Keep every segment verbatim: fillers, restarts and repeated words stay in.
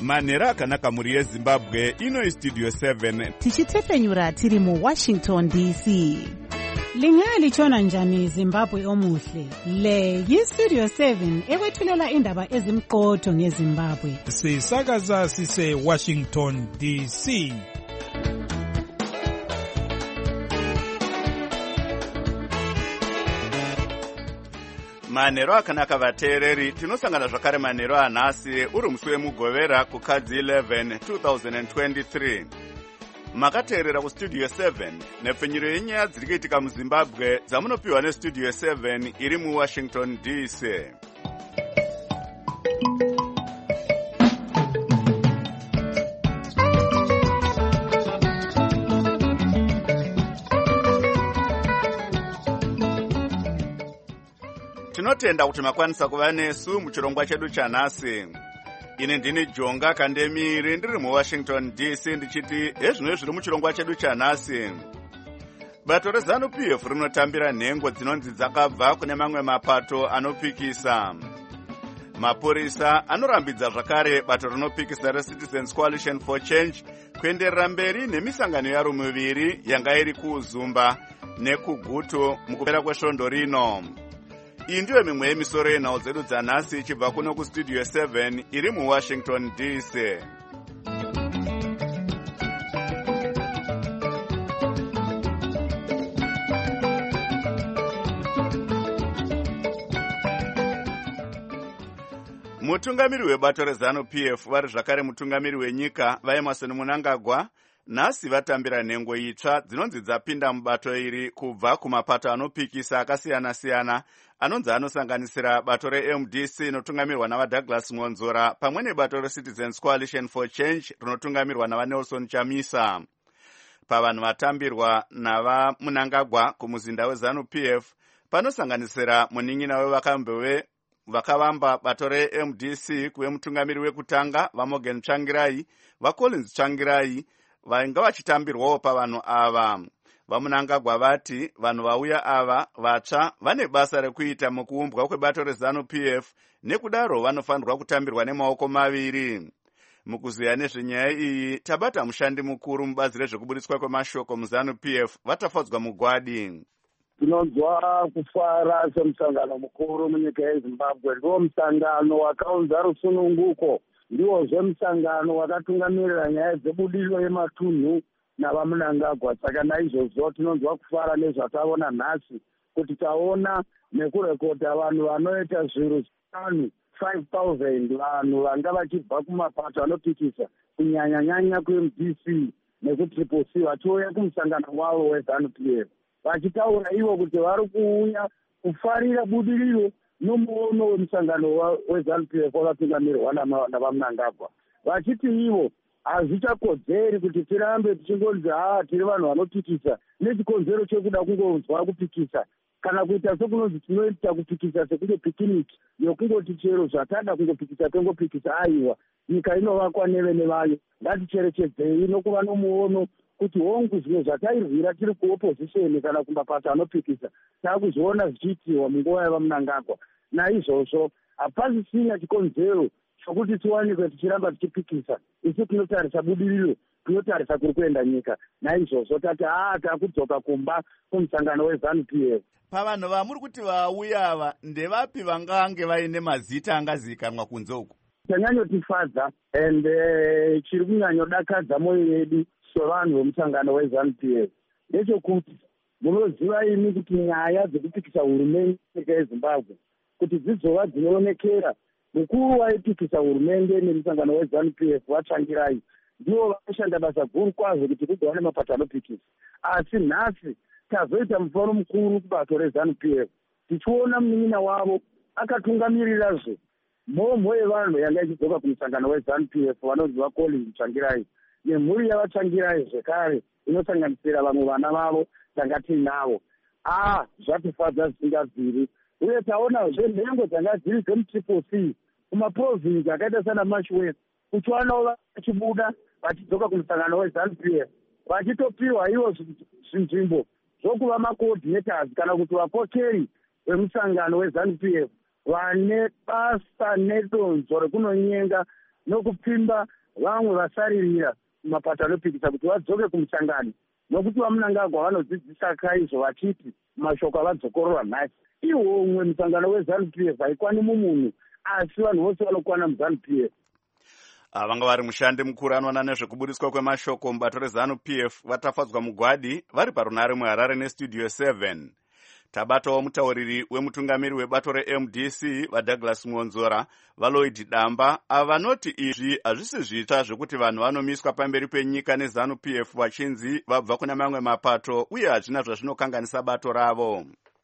manhero akanaka mhuri yezimbabwe. Ino istudio seven tichitefenyura tiri muwashington D C. Lingalitshona njani Zimbabwe omuhle? Le yistudio seven ekwethulela indaba ezimqotho ngeZimbabwe. Sisakaza sise Washington D C. manhero akanaka vateereri, tinosangana zvakare manhero anhasi uri musi wemugovera kukadzi eleven twenty twenty-three. Makateerera kustudio seven nepfenyuro yenyaya dziri kuitika muZimbabwe dzamunopiwa nestudio seven iri muWashington D C. Tinotenda kuti makwanisa kuva nesu muchirongwa chedu chanhasi. Ine ndini Jonga Kandemiri ndiri muWashington D C ndichiti ezvino zviri muchirongwa chedu chanhasi. Bato reZANU P F rinotambira nhengo dzinonzi dzakabva kune mamwe mapato anopikisa. Mapurisa anorambidza zvakare bato rinopikisa reCitizens Coalition for Change kuenderera mberi nemisangano yaro miviri yanga iri kuZumba nekuGutu mukupera kwesvondo rino. Iyi ndiyo mimwe yemisoro yenhau dzedu dzanhasi ichibva kuno kustudio seven iri muWashington D C. Mutungamiri webato reZANU P F vari zvakare mutungamiri wenyika vaEmmerson Mnangagwa nhasi vatambira nhengo itsva dzinonzi dzapinda mubato iri kubva kumapato anopikisa akasiyana-siyana anonzi anosanganisira bato reM D C rinotungamirwa navaDouglas Monzora pamwe nebato reCitizens Coalition for Change rinotungamirwa navaNelson Chamisa. Pavanhu vatambirwa navaMnangagwa kumuzinda weZANU P F panosanganisira munin'ina wevakambe vakavamba bato reM D C kuve mutungamiri wekutanga vaMorgan Tsvangirai, vaCollins Tsvangirai vainga vachitambirwawo pavanhu ava. VaMnangagwa vati vanhu vauya ava vatsva vane basa rekuita mukuumbwa kwebato reZANU P F nekudaro vanofanirwa kutambirwa nemaoko maviri. Mukuziya nezvenyaya iyi tabata mushandi mukuru mubazi rezvekubudiswa kwemashoko muZANU P F vatafadzwa mugwadi. Tinonzwa kufara semusangano mukuru munyika yeZimbabwe. Ndiwo musangano wakaunza rusununguko, ndiwozve musangano wakatungamirira nyaya dzebudiriro yematunhu navaMnangagwa. Saka naizvozvo tinonzwa kufara nezvataona nhasi, kuti taona nekurekodha vanhu vanoita zviro zvishanu five thousand vanhu vanga vachibva kumapato anopikisa kunyanya-nyanya kuM D C nekutriple C vachiuya kumusangano wavo weZANU P F vachitaura ivo kuti vari kuuya kufarira budiriro nomuono wemusangano weZANU P F wakatungamirwa navaMnangagwa, vachiti ivo hazvichakodzeri kuti tirambe tichingonzi haa tiri vanhu vanopikisa nechikonzero chekuda kungonzwa kupikisa kana kuita sekunonzi tinoita kupikisa sekunge pikiniki yokungoti chero zvatada kungopikisa tongopikisa. Aiwa, nyika inovakwa nevene vayo, ngaticherechedzei nokuva nomuono kuti hongu zvimwe zvatairwira tiri kuopposition kana kumapato anopikisa taakuzviona zvichiitiwa munguva yavaMnangagwa. Naizvozvo hapasisina chikonzero chokuti tiwanikwe tichiramba tichipikisa. Isu tinotarisa budiriro, tinotarisa kuri kuenda nyika. Naizvozvo tati haa taakudzoka kumba kumusangano weZANU P F. Pavanhu vamuri kuti vauya ava ndevapi vangange vaine mazita angazivikanwa kunze uku? Chanyanyotifadza ende chiri kunyanyodakadza moyo yedu sevanhu vemusangano weZANU P F ndechekuti munoziva imi kuti nyaya dzekupikisa hurumende nyika yeZimbabwe kuti dzidzova dzinoonekera, mukuru waipikisa hurumende nemusangano weZANU P F vaTsvangirai ndivo vanoshanda basa guru kwazvo kuti kugova nemapato anopikisa. Asi nhasi tazoita mufaro mukuru kubato reZANU P F tichiona munin'ina wavo akatungamirizve mhomho yevanhu yanga ichidzoka kumusangano weZANU P F vanonzi vaCollins Tsvangirai nemhuri yavaTsvangirai zvekare inosanganisira vamwe vana vavo tanga tiinavo. Ah, zvatifadza zvisingabviri. Uye taonazve nhengo dzanga dziri dzemutriple C kumaprovinsi akaita sana Marshwest uchiwanawo vachibuda vachidzoka kumusangano weZANU P F vachitopiwa ivo zvinzvimbo zvokuva macoordinators kana kuti vapokeri vemusangano weZANU P F vane basa nedonzo rekunonyenga nokupfimba vamwe vasaririra mapato anopikisa kuti vadzoke kumusangano, nokuti vamunangagwa vanodzidzisa kaizvo vachiti mashoko avadzokorora nhasi. Iwo umwe musangano weZANU P F haikwani mumunhu, asi vanhu vose vanokwana muZANU P F. Vanga vari mushandi mukuru anoona nezvekubudiswa kwemashoko mubato reZANU P F vatafadzwa mugwadi vari parunare muHarare nestudio seven. Tabatawo mutauriri wemutungamiri webato reM D C vaDouglas Mwonzora vaLloyd Damba avanoti izvi hazvisi zvitsva zvekuti vanhu vanomiswa pamberi penyika neZANU P F vachinzi vabva kuna mamwe mapato uye hazvina zvazvinokanganisa bato ravo.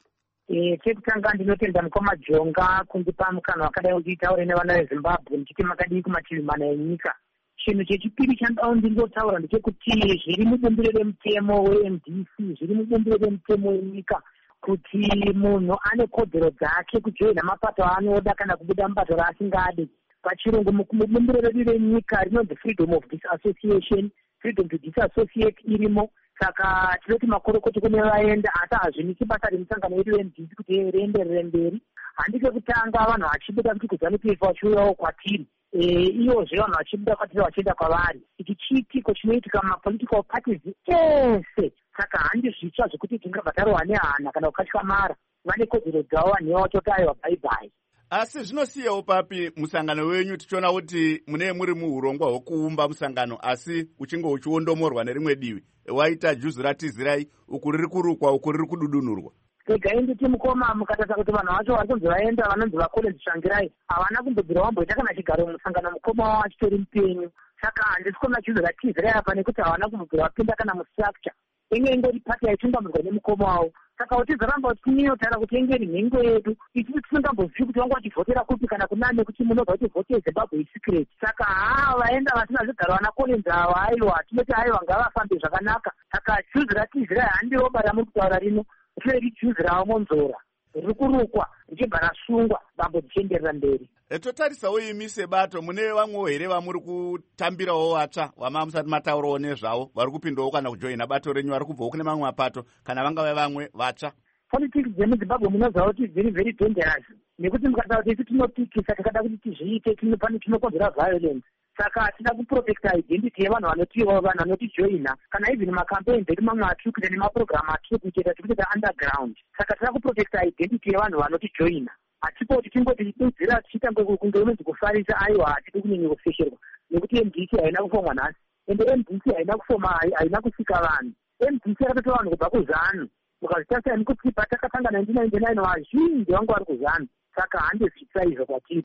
Chekutanga ndinotenda mukoma Jonga kundipa mukana wakadai uchitaura nevana veZimbabwe ndichiti makadii kumativi mana enyika. Chinhu chechipiri chandawo ndingotaura ndechekuti zviri mubumbiro remutemo weM D C, zviri mubumbiro remutemo wenyika kuti munhu ane kodzero dzake kujoina mapato aanoda kana kubuda mubato raasingadi. Pachirungu mubumbiro redu renyika rinonzi freedom of disassociation, freedom to disassociate irimo. Saka tinoti makorokoti kune vaenda asi hazviniki basa remusangano wedu weM D C kuti rienderere mberi. Handike kutanga vanhu vachibuda kuti kuZANU P F vachiuyawo kwatiri, iyozve vanhu vachibuda kwatiri vachienda kwavari. Ichi chiitiko chinoitika mumapolitical parties ese. Saka handi zvitsva zvekuti tingabva tarohwa nehana kana kukatyamara. Vane kodzero dzavo vanhu vachoti aiwa bye bye. Asi zvinosiyawo papi musangano wenyu tichiona kuti mune muri muhurongwa hwekuumba musangano asi uchinge uchiondomorwa nerimwe divi. Waita juzu ratizirai uku riri kurukwa uku riri kududunurwa. Regai nditi mukoma mukatasa kuti vanhu vacho vari kunzi vaenda vanonzi vaCollins Tsvangirai havana kumbobvira vamboita kana chigaro musangano mukoma wavo achitori mupenyu. Saka handisi kuona juzu ratizirai apa nekuti havana kumbobvira vapinda kana mustructure. Inge ingori pati yaitungamidzwa nemukoma wavo. Saka utizaramba tinyotaura kuti ingeri nhengo yedu isusu tisingambozivi kuti vanga vachivhotera kupi kana kunani kuti munobva tivhote Zimbabwe isecret. Saka haa vaenda vasina zvigaro vana Collins ava aiwa tinoti aiwa ngavafambe zvakanaka. Saka juzi ratizirai handiroba ramuri kutaura rino riri juzi raMwonzora riri kurukwa richibva rasungwa bambo dzichienderera mberi. Totarisawo imi sebato mune vamwewo here vamuri kutambirawo vatsva vama musati mataurawo nezvavo vari kupindawo kana kujoina bato renyu vari kubvawo kune mamwe mapato kana vangave vamwe vatsva? Politics dzemuZimbabwe munoziva kuti very very dangerous nekuti mukataura kuti isu tinopikisa takada kuti tizviite tinokonzera violence. Saka tida kuprotecta identity yevanhu vanotiwa vanhu vanotijoina kana even macampaigns edu mamwe atiri kuita nemaprogramu atiri kuita tirikuita underground. Saka tida kuprotecta identity yevanhu vanotijoina. Hatipo kuti tingoti tidudzira tichiita kunge unonzi kufarisa aiwa hatidi kunyanyokufesherwa nekuti M D C haina kufomwa nhasi ende M D C haina kufoma haina kusika vanhu. M D C yakatotora vanhu kubva kuZANU mukazvitarisa nekuti patakatanga nineteen ninety-nine vazhinji vangu vari kuZANU. Saka handi zvitsva izvo kwatiri.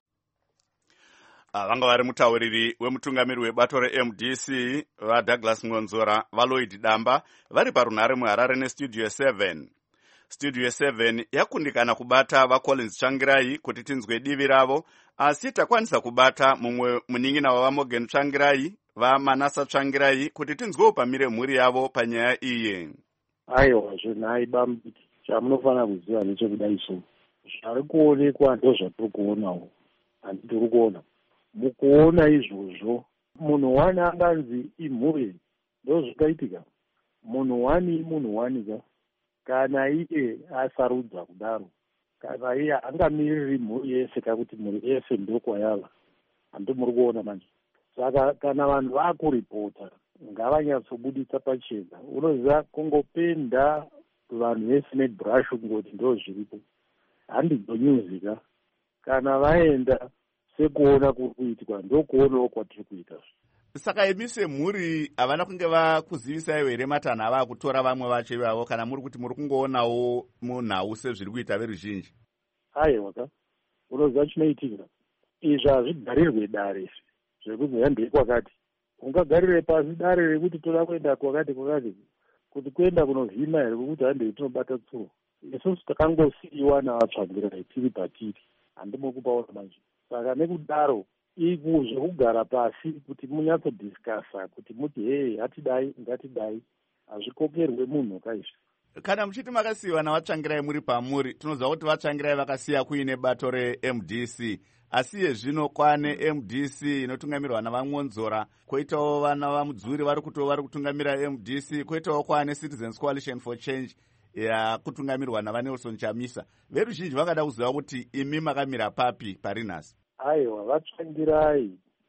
Vanga vari mutauriri wemutungamiri webato reM D C vaDouglas Mwonzora vaLloyd Damba vari parunare muHarare nestudio seven. Studio seven yakundikana kubata vaCollins Tsvangirai kuti tinzwe divi ravo, asi takwanisa kubata mumwe munin'ina wavaMorgan Tsvangirai vaManasa Tsvangirai kuti tinzwewo pamire mhuri yavo panyaya iyi. Aiwa zvenhai bambiti chamunofanira kuziva nechekudai so zviri kuonekwa ndozvatiri kuonawo handi tiri kuona. Mukuona izvozvo munhu wani anganzi imhuri ndozvikaitika. Munhu wani munhu wani ka kana iye asarudza kudaro kana iye angamiriri mhuri yese kakuti mhuri yese ndokwayava handi muri kuona manje. Saka kana vanhu vakuripota ngavanyatsobudisa pachena. Unoziva kungopenda vanhu veSmart brush kungoti ndo zviripo handidzonyuzika. Kana vaenda sekuona kuri kuitika ndokuonawo kwatiri kuita. Saka imi semhuri havana kunge vakuzivisaiwo here matanha ava kutora vamwe vacho ivavo kana muri kuti muri kungoonawo munhau sezviri kuita veruzhinji? Aiwa ka unoziva chinoitika izvi hazvigarirwe dare zvekuti handei kwakati ungagarire pasi dare rekuti toda kuenda kwakati kwakati kuti kuenda kunovhima here kwekuti handei tinobata tsuro. Isusu takangosiyiwa navatsvangirai tiri patiri handimokupaona manje. Saka nekudaro zvekugara pasi kuti munyatsodhiskasa kuti muti hei hatidai ngatidai hazvikokerwe munhu kaizvi. Kana muchiti makasiyiwa navatsvangirai muri pamuri tinoziva kuti vatsvangirai vakasiya kuine bato reM D C asi yezvino kwane M D C inotungamirwa navaMwonzora kwoitawo vana vaMudzuri vari kuto vari kutungamira M D C kwoitawo kwane Citizens Coalition for Change yakutungamirwa navaNelson Chamisa. Veruzhinji vangada kuziva kuti imi makamira papi pari nhasi? Aiwa vatsvangirai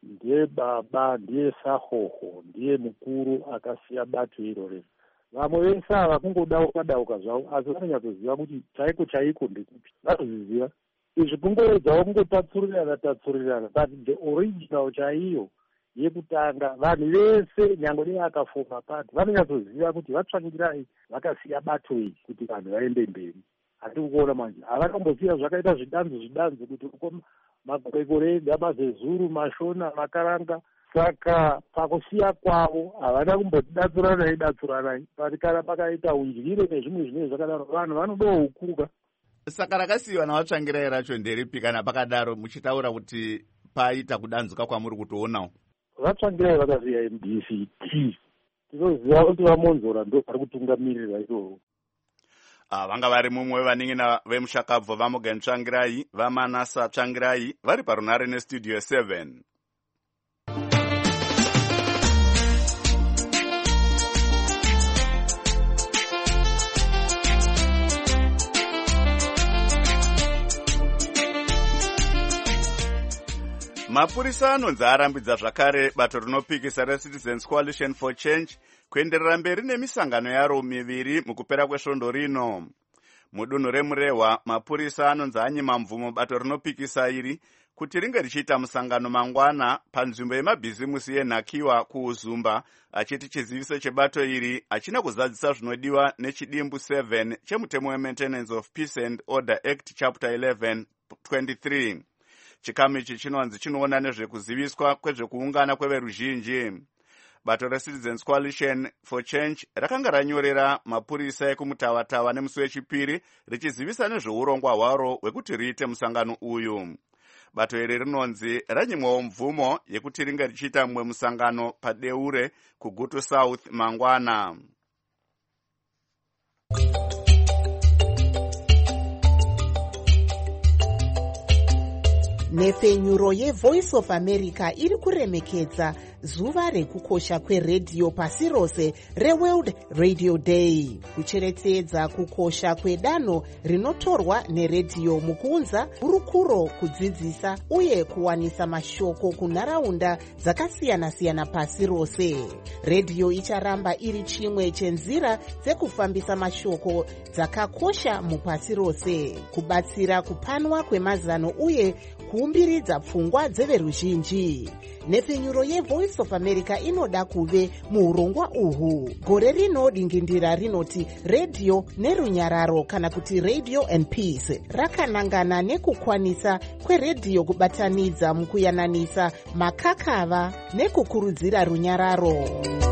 ndiye baba, ndiye sahoho, ndiye mukuru akasiya bato irorero. Vamwe vese ava kungodauka dauka zvavo, asi vanonyatsoziva kuti chaiko chaiko ndekupi, vanozviziva. Izvi kungoedzawo kungotatsurirana tatsurirana, but the original chaiyo yekutanga vanhu vese nyange nevakafoma pato vanonyatsoziva kuti vatsvangirai vakasiya bato iyi kuti vanhu vaende mberi. Hatiri kuona manje havanombosiya zvakaita zvidanzi zvidanzi kuti uko makore ega, mazezuru, mashona, makaranga. Saka pakusiya kwavo havana kumbotidatsuranai datsuranai, pati kana pakaita undyire nezvimwe zvinenge zvakadaro vanhu vanodohukuka. Saka rakasiyiwa navatsvangirai racho nderipi kana pakadaro muchitaura kuti paita kudanzuka kwamuri kutoonawo? Vatsvangirai vakasiya M D C T, tinoziva kuti vamonzora ndo vari kutungamirira izvozvo. Ah, vanga vari mumwe wevaning'ina vemushakabvu vaMorgan Tsvangirai, vaManasa Tsvangirai vari parunare nestudio seven. Mapurisa anonzi arambidza zvakare bato rinopikisa reCitizens Coalition for Change kuenderera mberi nemisangano yaro miviri mukupera kwesvondo rino. Mudunhu reMurehwa, mapurisa anonzi anyima mvumo bato rinopikisa iri kuti ringe richiita musangano mangwana panzvimbo yemabhizimusi yenhakiwa kuUzumba, achiti chiziviso chebato iri hachina kuzadzisa zvinodiwa nechidimbu seven chemutemo weMaintenance of Peace and Order Act Chapter eleven twenty-three. Chikamu ichi chinonzi chinoona nezvekuziviswa kwezvekuungana kweveruzhinji. Bato reCitizens Coalition for Change rakanga ranyorera mapurisa ekumutava-tava nemusi wechipiri richizivisa nezveurongwa hwaro hwekuti riite musangano uyu. Bato iri rinonzi ranyimwawo mvumo yekuti ringe richiita mumwe musangano paDeure kuGutu South mangwana. Nhefenyuro yeVoice of America iri kuremekedza zuva rekukosha kweredhiyo pasi rose reWorld Radio Day, kucherechedza kukosha kwedanho rinotorwa neredhiyo mukuunza hurukuro, kudzidzisa uye kuwanisa mashoko kunharaunda dzakasiyana-siyana pasi rose. Redhiyo icharamba iri chimwe chenzira dzekufambisa mashoko dzakakosha mupasi rose, kubatsira kupanwa kwemazano uye kuumbiridza pfungwa dzeveruzhinji. Nhefenyuro yeVoice of America inoda kuve muurongwa uhu. Gore rino dingindira rinoti Radio nerunyararo kana kuti Radio and Peace rakanangana nekukwanisa kweredhiyo kubatanidza mukuyananisa makakava nekukurudzira runyararo.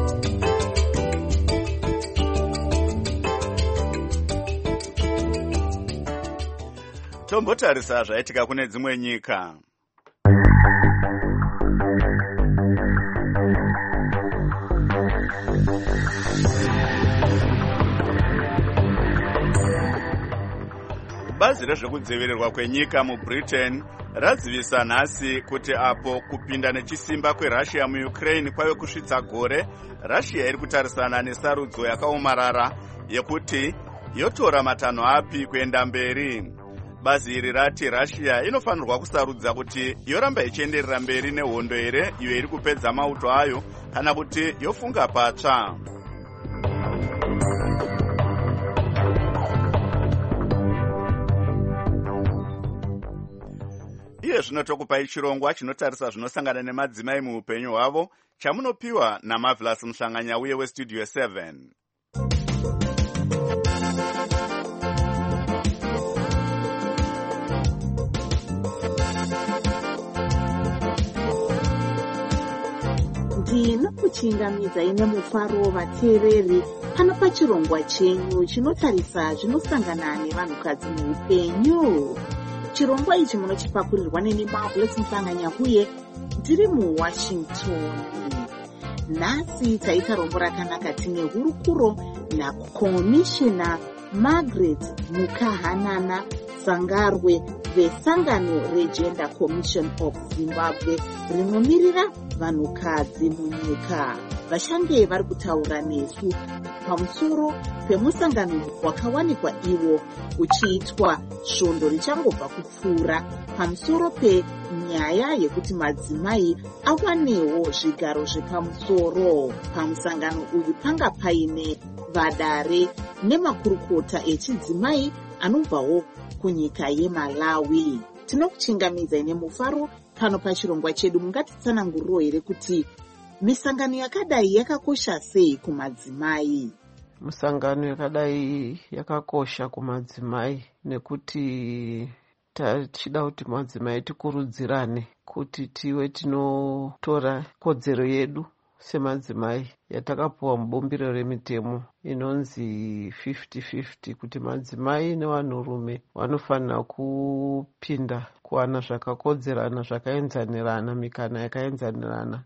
Tombotarisa zvaitika kune dzimwe nyika. Bazi rezvekudzivirirwa kwenyika muBritain radzivisa nhasi kuti apo kupinda nechisimba kweRussia muUkraine kwave kusvitsa gore, Russia iri kutarisana nesarudzo yakaomarara yekuti yotora matanho api kuenda mberi. Bazi iri rati Russia inofanirwa kusarudza kuti yoramba ichienderera mberi nehondo here iyo iri kupedza mauto ayo kana kuti yofunga patsva. Iye zvinotokupai chirongwa chinotarisa zvinosangana nemadzimai muupenyu hwavo, chamunopiwa naMarvelous Mushanganya uye weStudio seven. ndinokuchingamidza ine mufaro vateereri pano pachirongwa chenyu chinotarisa zvinosangana nevanhukadzi muupenyu. Chirongwa ichi munochipakurirwa neni Marvelous Mushanganya uye ndiri muWashington. Nhasi taita rombo rakanaka tine hurukuro nakomishina Margaret Mukahanana sangarwe vesangano regender commission of Zimbabwe rinomirira vanhukadzi munyika. Vachange vari kutaura nesu pamusoro pemusangano wakawanikwa iwo uchiitwa svondo richangobva kupfuura pamusoro penyaya yekuti madzimai awanewo zvigaro zvepamusoro. Pamusangano uyu panga paine vadare nemakurukota echidzimai anobvawo kunyika yeMalawi. Tinokuchingamidza nemufaro pano pachirongwa chedu. Mungatitsananguriro here kuti misangano yakadai yakakosha sei kumadzimai? Misangano yakadai yakakosha kumadzimai nekuti tachida kuti madzimai tikurudzirane kuti tive tinotora kodzero yedu semadzimai yatakapuwa mubumbiro remitemo inonzi fifty fifty, kuti madzimai nevanhurume vanofanira kupinda kuwana zvakakodzerana zvakaenzanirana, mikana yakaenzanirana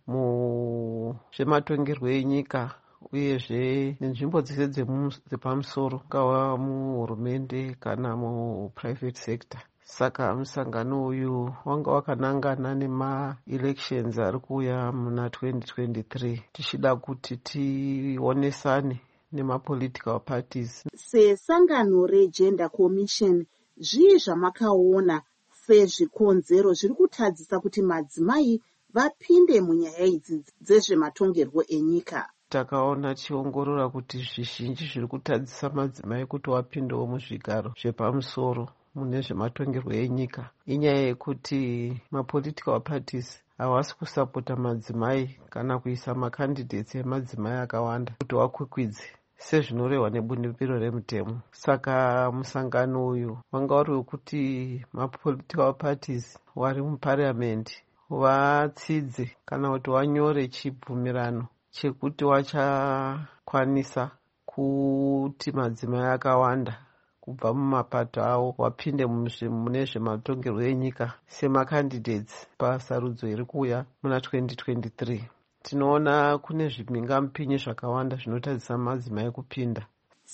muzvematongerwo enyika uyezve nenzvimbo dzese dzepamusoro, kava muhurumende kana muprivate sector. Saka musangano uyu wanga wakanangana nema-elections ari kuuya muna twenty twenty-three tichida kuti tionesane nema-political parties. Sesangano regender commission, zvii zvamakaona sezvikonzero zviri kutadzisa kuti madzimai vapinde munyaya idzi dzezvematongerwo enyika? Takaona tichiongorora kuti zvizhinji zviri kutadzisa madzimai kuti vapindewo muzvigaro zvepamusoro mune zvematongerwo enyika inyaya yekuti mapolitical parties havasi kusapota madzimai kana kuisa makandidates emadzimai akawanda kuti wakwikwidze sezvinorehwa nebumbiro remutemo. Saka musangano uyu wanga uri wekuti mapolitical parties vari muparliament vatsidze kana kuti wanyore chibvumirano chekuti wachakwanisa kuti madzimai akawanda kubva mumapato avo wapinde mune zvematongerwo enyika semakandidates pasarudzo iri kuuya muna twenty twenty-three. Tinoona kune zvimhingamupinyi zvakawanda zvinotadzisa madzimai kupinda.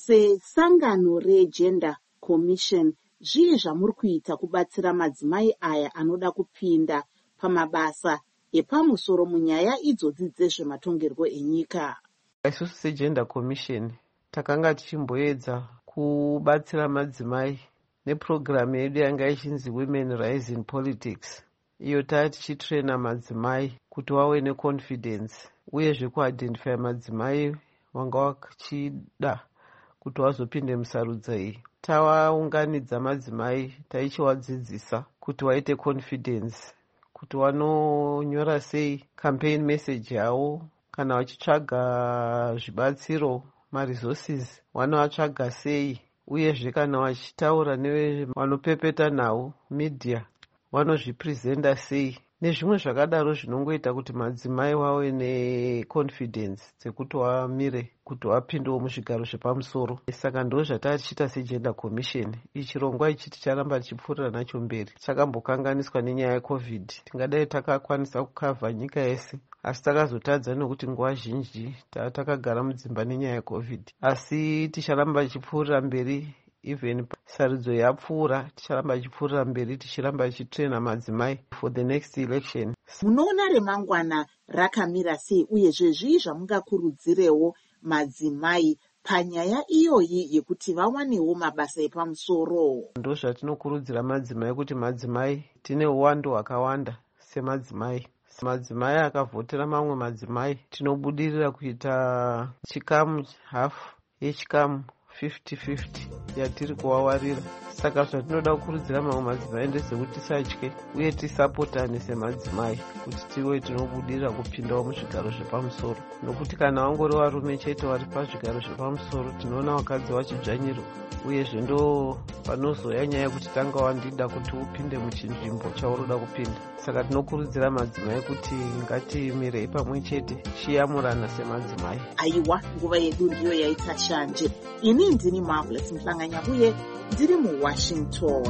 Sesangano regender commission, zvii zvamuri kuita kubatsira madzimai aya anoda kupinda pamabasa epamusoro munyaya idzodzi dzezvematongerwo enyika? Isusu segender commission takanga tichimboedza kubatsira madzimai nepurogiramu yedu yanga ichinzi Women Rise in Politics. Iyo taa tichitrena madzimai kuti wave neconfidence uyezve kuidentify madzimai wanga wachida kuti wazopinde musarudzo iyi. Tawaunganidza madzimai taichiwadzidzisa kuti waite confidence, kuti wanonyora sei campaign message yavo, kana wachitsvaga zvibatsiro maresources wanovatsvaga sei, uyezve kana wachitaura nevanopepeta navo media vanozvipresenta sei, nezvimwe zvakadaro zvinongoita kuti madzimai wave neconfidence dzekuti wamire kuti wapindewo muzvigaro zvepamusoro. Saka ndo zvataa tichiita segender commission. Ichirongwa ichi ticharamba tichipfuurira nacho mberi. Chakambokanganiswa nenyaya yecovid. Tingadai takakwanisa kukavha nyika yese, asi takazotadza nekuti nguva zhinji takagara mudzimba nenyaya yecovid. Asi ticharamba tichipfuurira mberi. Even sarudzo yapfuura ticharamba tichipfuurira mberi tichiramba tichitrena madzimai for the next election. Munoona remangwana rakamira sei, uyezve zvii zvamungakurudzirewo madzimai panyaya iyoyi yekuti vawanewo mabasa epamusoro? Ndo zvatinokurudzira madzimai kuti madzimai tine uwandu hwakawanda semadzimai. Madzimai akavhotera mamwe madzimai tinobudirira kuita chikamu hafu yechikamu fifty fifty yatiri kuwawarira. Saka zvatinoda kukurudzira mamwe madzimai ndezvekuti tisatye uye tisapotane semadzimai kuti tive tinobudirira kupindawo muzvigaro zvepamusoro, nokuti kana wangori varume chete vari pazvigaro zvepamusoro tinoona vakadzi vachidzvanyirwa, uyezve ndo panozoya nyaya yekuti tanga wandida kuti upinde muchinzvimbo chauroda kupinda. Saka tinokurudzira madzimai kuti ngatimirei pamwe chete chiyamurana semadzimai. Aiwa, nguva yedu ndiyo yaita shanje. Ini ndini Marvelous Mhlanganya uye ndiri muWashington.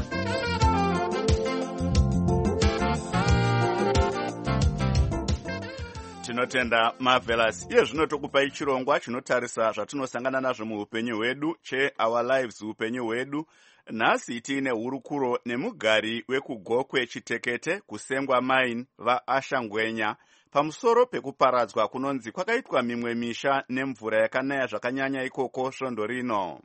tinotenda Marvelous. Iye zvino tokupai chirongwa chinotarisa zvatinosangana nazvo muupenyu hwedu che Our Lives upenyu hwedu. Nhasi tiine hurukuro nemugari wekugokwe Chitekete kusengwa Mine vaAshangwenya pamusoro pekuparadzwa kunonzi kwakaitwa mimwe misha nemvura yakanaya zvakanyanya ikoko svondo rino.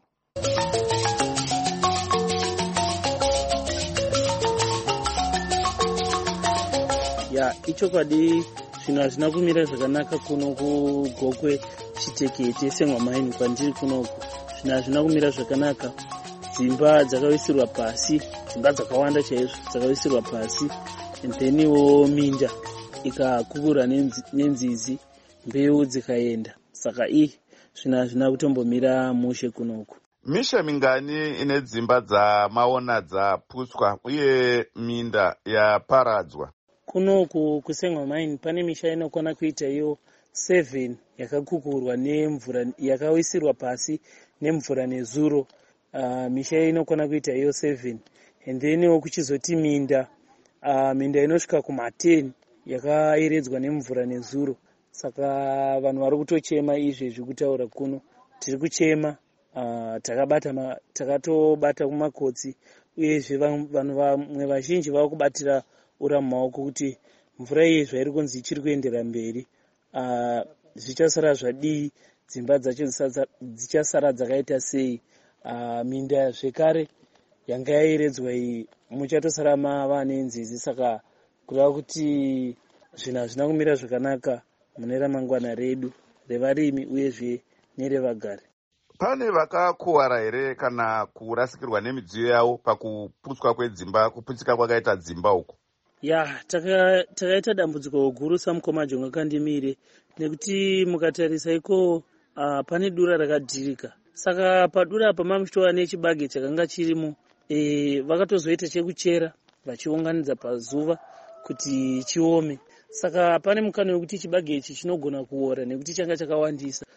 Ya ichokwadi zvinhu hazvina kumira zvakanaka kuno kugokwe Chitekete sengwa Mine kwandiri kunoku. Zvinhu hazvina kumira zvakanaka. Dzimba dzakawisirwa pasi, dzimba dzakawanda chaizvo dzakawisirwa pasi, and then wo minda ikakukura nenzizi, mbeu dzikaenda. Saka i zvinhu hazvina kutombomira mushe kunoku. Misha mingani ine dzimba dzamaona dzaputswa uye minda yaparadzwa? Kunoku kusengwa Mine pane misha inokwana kuita iyo seven yakakukurwa nemvura, yakawisirwa pasi nemvura nezuro. Uh, misha inokwana kuita iyo seven, and then kuchizoti minda uh, minda inosvika kuma ten yakaeredzwa nemvura nezuro. Saka vanhu vari kutochema izvezvi kutaura kuno tiri kuchema. Uh, takabata takatobata kumakotsi uyezve vanhu vamwe vazhinji vava kubatira ura mumaoko kuti mvura iyi zvairi kunzi ichiri kuendera mberi. Uh, zvichasara zvadii, dzimba dzacho dzichasara dzakaita sei. Uh, minda zvekare yanga yaeredzwa iyi muchatosara mava nenzizi. Saka kureva kuti zvinhu hazvina kumira zvakanaka mune ramangwana redu revarimi uyezve nerevagari. Pane vakakuwara here kana kurasikirwa nemidziyo yavo pakuputswa kwedzimba, kuputsika kwakaita dzimba uku? Ya, takaita taka dambudziko guru samukoma jonga kandimire, nekuti mukatarisa iko uh, pane dura rakadhirika. Saka padura apa mamuchitova nechibage chakanga chirimo, e, vakatozoita chekuchera vachiunganidza pazuva kuti chiome. Saka pane mukana wekuti chibage ichi chinogona kuora nekuti changa chakawandisa.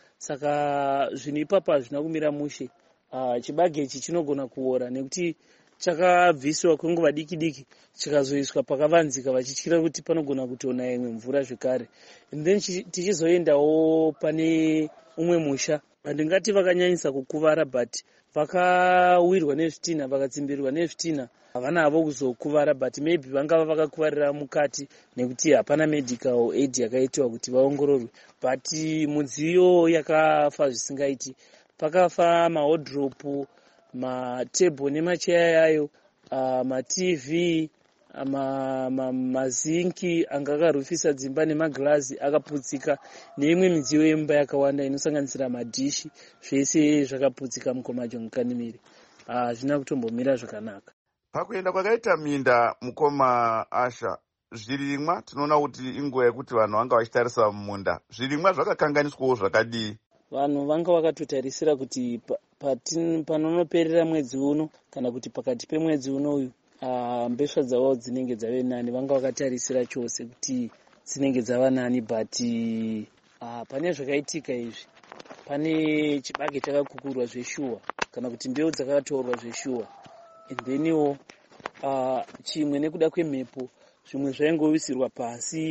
Saka zvinhu ipapo hazvina kumira mushe. Uh, chibage ichi chinogona kuora nekuti chakabviswa kwenguva diki diki chikazoiswa pakavanzika vachityira kuti panogona kutona imwe mvura zvekare. And then tichizoendawo pane umwe musha, handingati vakanyanyisa kukuvara, but vakawirwa nezvitina, vakatsimbirwa nezvitina. Havana havo kuzokuvara, but maybe vangava vakakuvarira mukati nekuti hapana medical aid yakaitwa kuti vaongororwe. But mudziyo yakafa zvisingaiti. Pakafa mahodropu, matebho nemacheya yayo, uh, matv, ma, ma, mazinki anga akarufisa dzimba nemagirazi akaputsika, neimwe midziyo yemba yakawanda inosanganisira madhishi, zvese zvakaputsika mukomajo mukanimiri. Hazvina uh, kutombomira zvakanaka. Pakuenda kwakaita minda mukoma Asha, zvirimwa tinoona kuti inguva yekuti vanhu vanga vachitarisa mumunda. Zvirimwa zvakakanganiswawo zvakadii? Vanhu vanga vakatotarisira kuti panonoperera mwedzi uno kana kuti pakati pemwedzi uno uyu uh, mbeswa dzavo dzinenge dzave nani. Vanga vakatarisira chose kuti dzinenge dzava nani, but uh, pane zvakaitika izvi. Pane chibage chakakukurwa zveshuwa kana kuti mbeu dzakatorwa zveshuwa. And then iwo uh, chimwe nekuda kwemhepo zvimwe zvaingowisirwa pasi,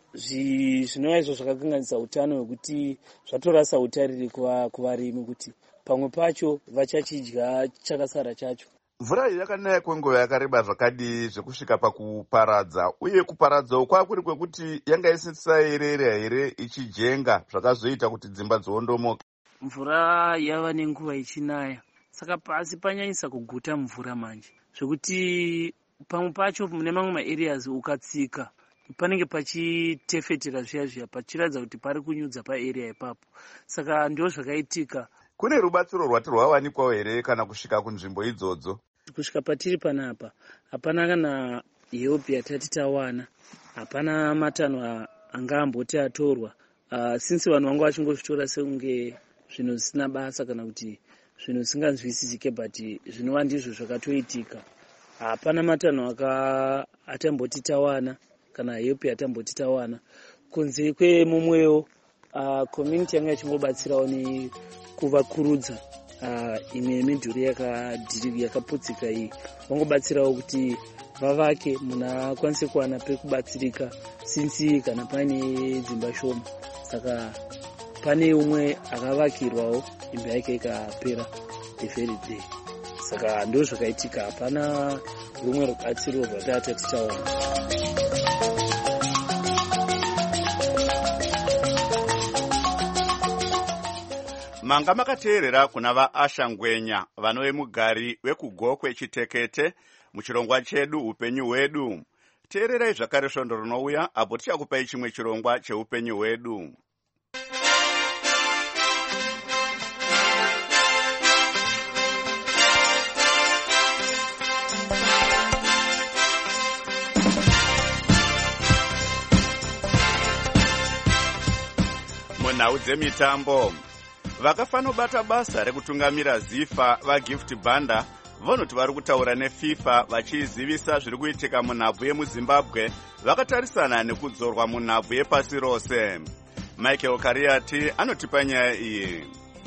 zvinova izvo zvakakanganisa utano hwekuti zvatorasa utariri kuvarimi kuti pamwe pacho vachachidya chakasara chacho. Mvura iyi yakanaya kwenguva yakareba zvakadii zvekusvika pakuparadza, uye kuparadzawo kwakuri kwekuti yanga isisayerera here ichijenga zvakazoita kuti dzimba dziondomoka? Mvura yava nenguva ichinaya, saka pasi panyanyisa kuguta mvura manje, zvekuti pamwe pacho mune mamwe maareas ukatsika panenge pachitefetera zviya zviya pachiratidza kuti pari kunyudza paarea ipapo. Saka ndio zvakaitika. Kune rubatsiro rwati rwawanikwawo here kana kusvika kunzvimbo idzodzo? Kusvika patiri panapa hapana kana help yatati tawana, hapana matanho anga amboti atorwa. Uh, since vanhu vanga vachingozvitora sekunge zvinhu zvisina basa kana kuti zvinhu zvisinganzwisisike, but zvinova ndizvo zvakatoitika. Hapana matanho aka atamboti tawana kana help yatamboti tawana kunze kwemumwewo uh, community yanga yachingobatsirawo nekuvakurudza uh, imwe yemidhuri yakaputsika iyi. Vangobatsirawo kuti vavake munhu akwanise kuwana pekubatsirika sinsi kana paine dzimba shoma. Saka pane umwe akavakirwawo imba yake ikapera the very day. Saka ndo zvakaitika, hapana rumwe rubatsiro rwatata tichawana. Manga makateerera kuna vaashangwenya vano vemugari wekugokwe Chitekete muchirongwa chedu upenyu hwedu. Teererai zvakare svondo rinouya apo tichakupai chimwe chirongwa cheupenyu hwedu. Munhau dzemitambo, vakafanobata basa rekutungamira zifa vaGift Banda vanoti vari kutaura neFIFA vachizivisa zviri kuitika munhabvu yemuZimbabwe vakatarisana nekudzorwa munhabvu yepasi rose. Michael Kariati anotipa nyaya iyi.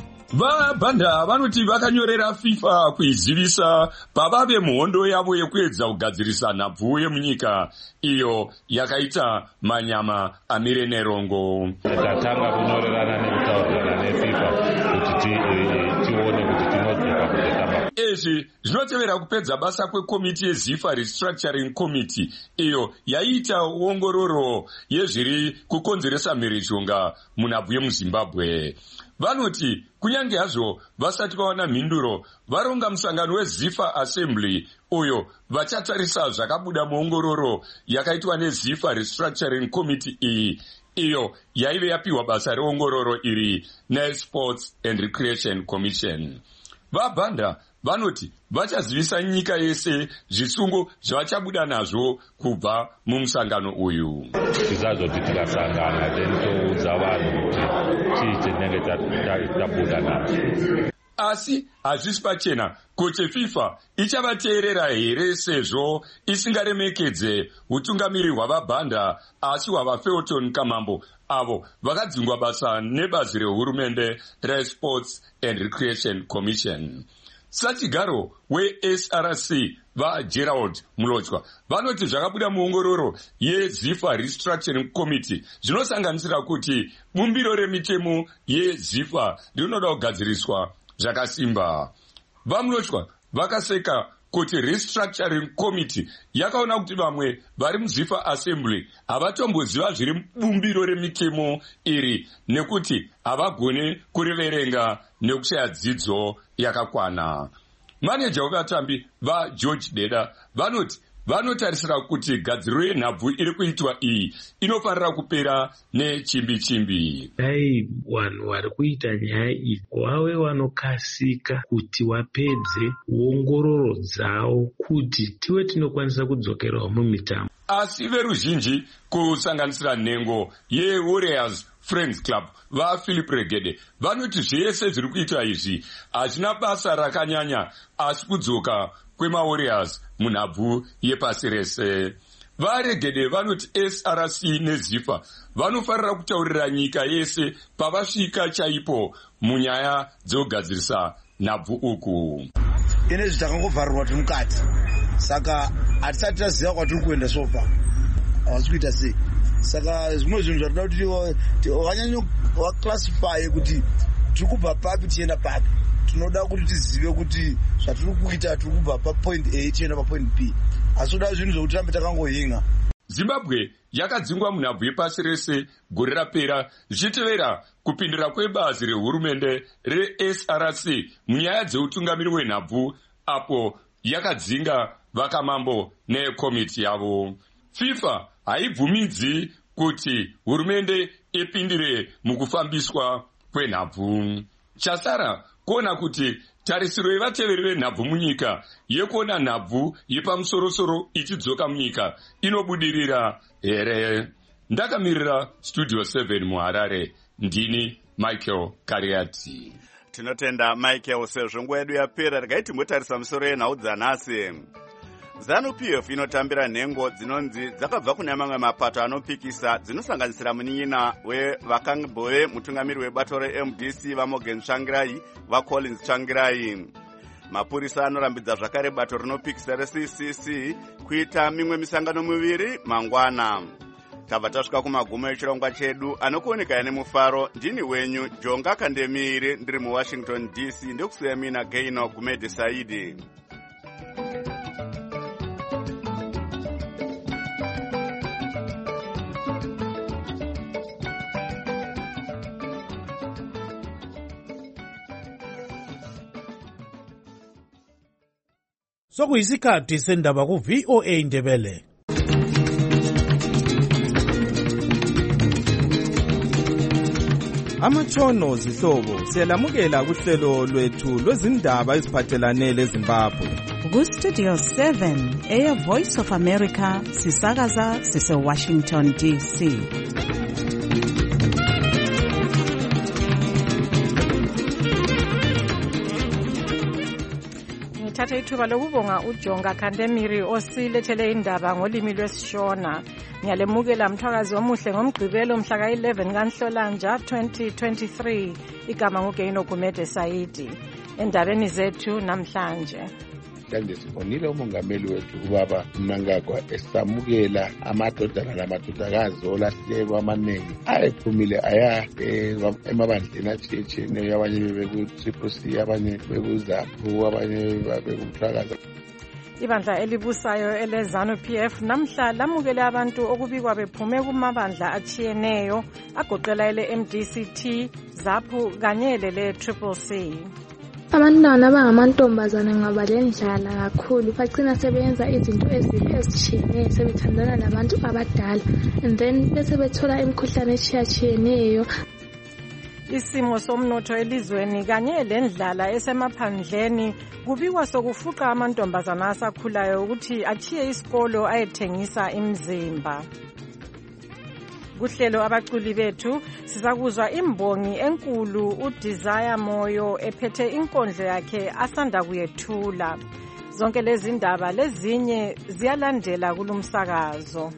VaBanda vanoti vakanyorera FIFA kuizivisa pavave muhondo yavo yekuedza kugadzirisa nhabvu yemunyika iyo yakaita manyama amire nerongo. Tatanga kunyorerana nekutaurirana neFIFA kuti tione kuti tinodzoka kutotamba. Izvi zvinotevera kupedza basa kwekomiti yeZIFA Restructuring Committee iyo yaiita ongororo yezviri kukonzeresa mhirizhonga munhabvu yemuZimbabwe. Vanoti kunyange hazvo vasati vawana mhinduro, varonga musangano weZIFA Assembly uyo vachatarisa zvakabuda muongororo yakaitwa neZIFA Restructuring Committee iyi iyo yaive yapiwa basa reongororo iri neSports and Recreation Commission. VaBanda vanoti vachazivisa nyika yese zvisungo zvavachabuda nazvo kubva mumusangano uyu. Tizazoti tikasangana tenitoudza vanhu kuti chii chinenge tabuda nazvo. Asi hazvisi pachena kuti FIFA ichavateerera here sezvo isingaremekedze utungamiri hwavaBanda asi hwavaFelton Kamambo avo vakadzingwa basa nebazi rehurumende reSports and Recreation Commission. Satigaro weS R C vaGerald Mulochwa vanoti zvakabuda muongororo yeZIFA Restructuring Committee zvinosanganisira kuti bumbiro remitemo yeZIFA rinoda kugadziriswa zvakasimba. VaMulochwa vakaseka kuti Restructuring Committee yakaona kuti vamwe vari muZIFA Assembly havatomboziva zviri bumbiro remitemo iri nekuti havagone kuriverenga nekushaya dzidzo yakakwana. Maneja wevatambi vaGeorge Deda vanoti vanotarisira kuti gadziriro yenhabvu iri kuitwa iyi inofanira kupera nechimbi chimbi. Dai vanhu vari kuita nyaya iyi wave vanokasika kuti wapedze uongororo dzavo kuti tive tinokwanisa kudzokerawo mumitambo. Asi veruzhinji kusanganisira nhengo yeWarriors Friends Club vaPhilip Regede vanoti zvese zviri kuita izvi hazvina basa rakanyanya asi kudzoka kwemaWarriors munhabvu yepasi rese. VaRegede vanoti S R C neZIFA vanofanira kutaurira nyika yese pavasvika chaipo munyaya dzekugadzirisa nhabvu uku. Ine zvitakangobvarirwa tiri mukati saka hatisati taziva kwatiri kuenda sofa havasi kuita sei. Saka zvimwe zvinhu zvatinoda kuti wanyanya waclassify kuti tiri kubva papi tienda papi. Tinoda kuti tizive kuti zvatiri kuita tiri kubva papoint A tienda papoint B. Hasoda zvinhu zvokuti tirambe takangohinga. Zimbabwe yakadzingwa munhabvu yepasi rese gore rapera zvichitevera kupindira kwebazi rehurumende reS R C munyaya dzeutungamiri hwenhabvu apo yakadzinga vakamambo nekomiti yavo. FIFA haibvumidzi kuti hurumende ipindire mukufambiswa kwenhabvu. Chasara kuona kuti tarisiro yevateveri venhabvu munyika yekuona nhabvu yepamusorosoro ichidzoka munyika inobudirira here. Ndakamirira Studio seven muHarare, ndini Michael Kariati. Tinotenda Michael sezvo nguva yedu yapera rikaiti mbotarisa musoro yenhau dzanhasi. ZANU-P F inotambira nhengo dzinonzi dzakabva kune mamwe mapato anopikisa dzinosanganisira munin'ina wevakambove mutungamiri webato reM D C vaMorgan Tsvangirai vaCollins Tsvangirai. mapurisa anorambidza zvakare bato rinopikisa re-C C C kuita mimwe misangano miviri mangwana. Tabva tasvika kumagumo echirongwa chedu anokuonekaya nemufaro. Ndini wenyu Jonga Kandemire ndiri muWashington D C ndikusiya mina Gaino Gumede Saidi. Sokuyisikhathi sendaba ku V O A Ndebele. Amatshono zihlobo siyalamukela kuhlelo lwethu lwezindaba eziphathelane leZimbabwe. Ku Studio seven eya Voice of America sisakaza sise Washington D C. Ngithatha ithuba lokubonga uJonga Kandemiri osilethele indaba ngolimi lwesishona. Ngiyalemukela mthwakazi omuhle ngomgqibelo mhla ka eleven kaNhlolanja twenty twenty-three. Igama nguGaino Gumede Saidi. Endabeni zethu namhlanje. Mhlanje sibonile umongameli wethu ubaba Mnangagwa esamukela amadodana namadodakazi olahleko amaningi ayephumile aya emabandleni atshiyetshiyeneyo, abanye bebeku-Triple C, abanye beku-ZAPU, abanye bekumthwakazi. Ibandla elibusayo eleZANU P F namhla lamukele abantu okubikwa bephume kumabandla atshiyeneyo agoqela ele M D C T, ZAPU kanye lele Triple C. Abantwana abangamantombazane ngabalendlala kakhulu bagcina sebenza izinto ezibi ezitshiyeneyo, sebethandana nabantu abadala and then bese bethola imikhuhlane etshiyatshiyeneyo. Isimo somnotho elizweni kanye lendlala esemaphandleni kubikwa sokufuqa amantombazana asakhulayo ukuthi achiye isikolo ayethengisa imizimba. Kuhlelo abaculi bethu sizakuzwa imbongi enkulu uDesire Moyo ephethe inkondlo yakhe asanda kuyethula. Zonke lezi ndaba lezinye ziyalandela kulumsakazo.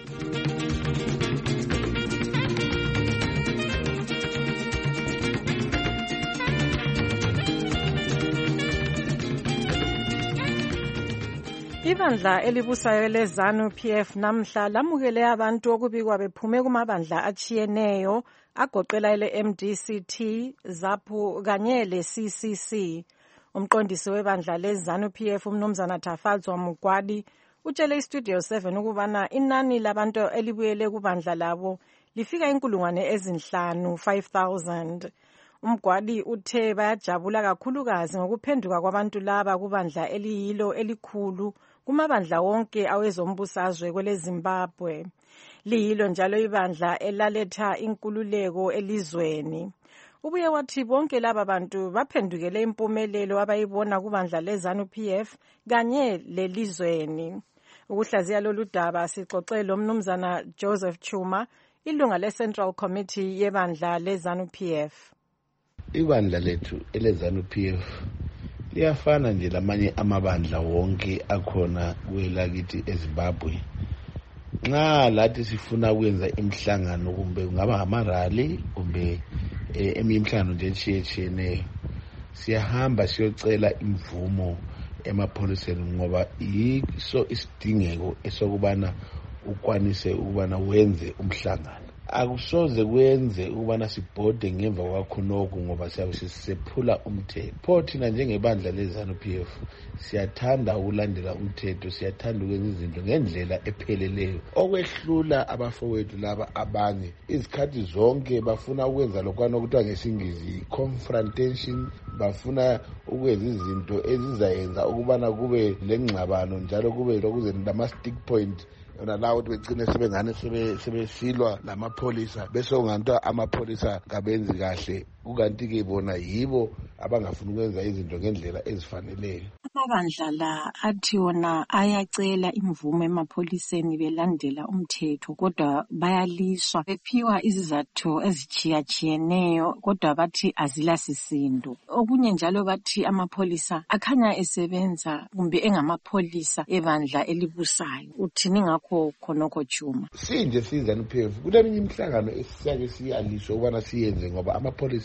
Ibandla elibusayo leZANU P F namhla lamukele abantu okubikwa bephume kumabandla atshiyeneyo agoqela ele M D C T, ZAPU kanye le C C C. Umqondisi webandla leZANU P F umnumzana Thafadzwa Mugwadi utshele iStudio seven ukubana inani labantu elibuyele kubandla labo lifika inkulungwane ezinhlanu five thousand. Umgwadi uthe bayajabula kakhulukazi ngokuphenduka kwabantu laba kubandla eliyilo elikhulu kumabandla wonke awezombusazwe kwele Zimbabwe. Liyilo njalo ibandla elaletha inkululeko elizweni. Ubuye wathi bonke laba bantu baphendukele impumelelo abayibona kubandla leZANU P F kanye lelizweni. Ukuhlaziya lolu daba sixoxe lo mnumzana Joseph Chuma, ilunga leCentral Committee yebandla leZANU P F. Ibandla lethu eleZANU P F liyafana nje lamanye amabandla wonke akhona kwelakithi eZimbabwe. Nxa lathi sifuna ukwenza imhlangano kumbe kungaba amarally kumbe eminye imhlangano nje etshiyetshiyeneyo, siyahamba siyocela imvumo emapholiseni ngoba yiso isidingeko esokubana ukwanise ukubana wenze umhlangano. Akusoze kwenze ukubana sibhode ngemva kwakhonoko ngoba siyabe sisephula umthetho. Pho thina njengebandla leZANU P F siyathanda ukulandela umthetho, siyathanda ukwenza izinto ngendlela epheleleyo. Okwehlula abafowethu laba abanye izikhathi zonke bafuna ukwenza lokwana okuthiwa ngesingisi confrontation, bafuna ukwenza izinto ezizayenza ukubana kube lengxabano njalo kube lokuze nama stick point yona la ukuthi begcine sebengane sebesilwa lamapholisa bese unganto amapholisa kabenzi kahle, ukanti ke bona yibo abangafuna ukwenza izinto ngendlela ezifaneleyo. Amabandla la athi wona ayacela imvume emapholiseni belandela umthetho, kodwa bayaliswa bephiwa izizathu ezichiyachiyeneyo, kodwa bathi azilasisindo. Okunye njalo bathi amapholisa akhanya esebenza kumbe engamapholisa ebandla elibusayo. Uthini ngakho khonokho Chuma? Sinje siZANU P F kuleminye imihlangano esiyake siyalisho ukubana siyenze ngoba amapholisa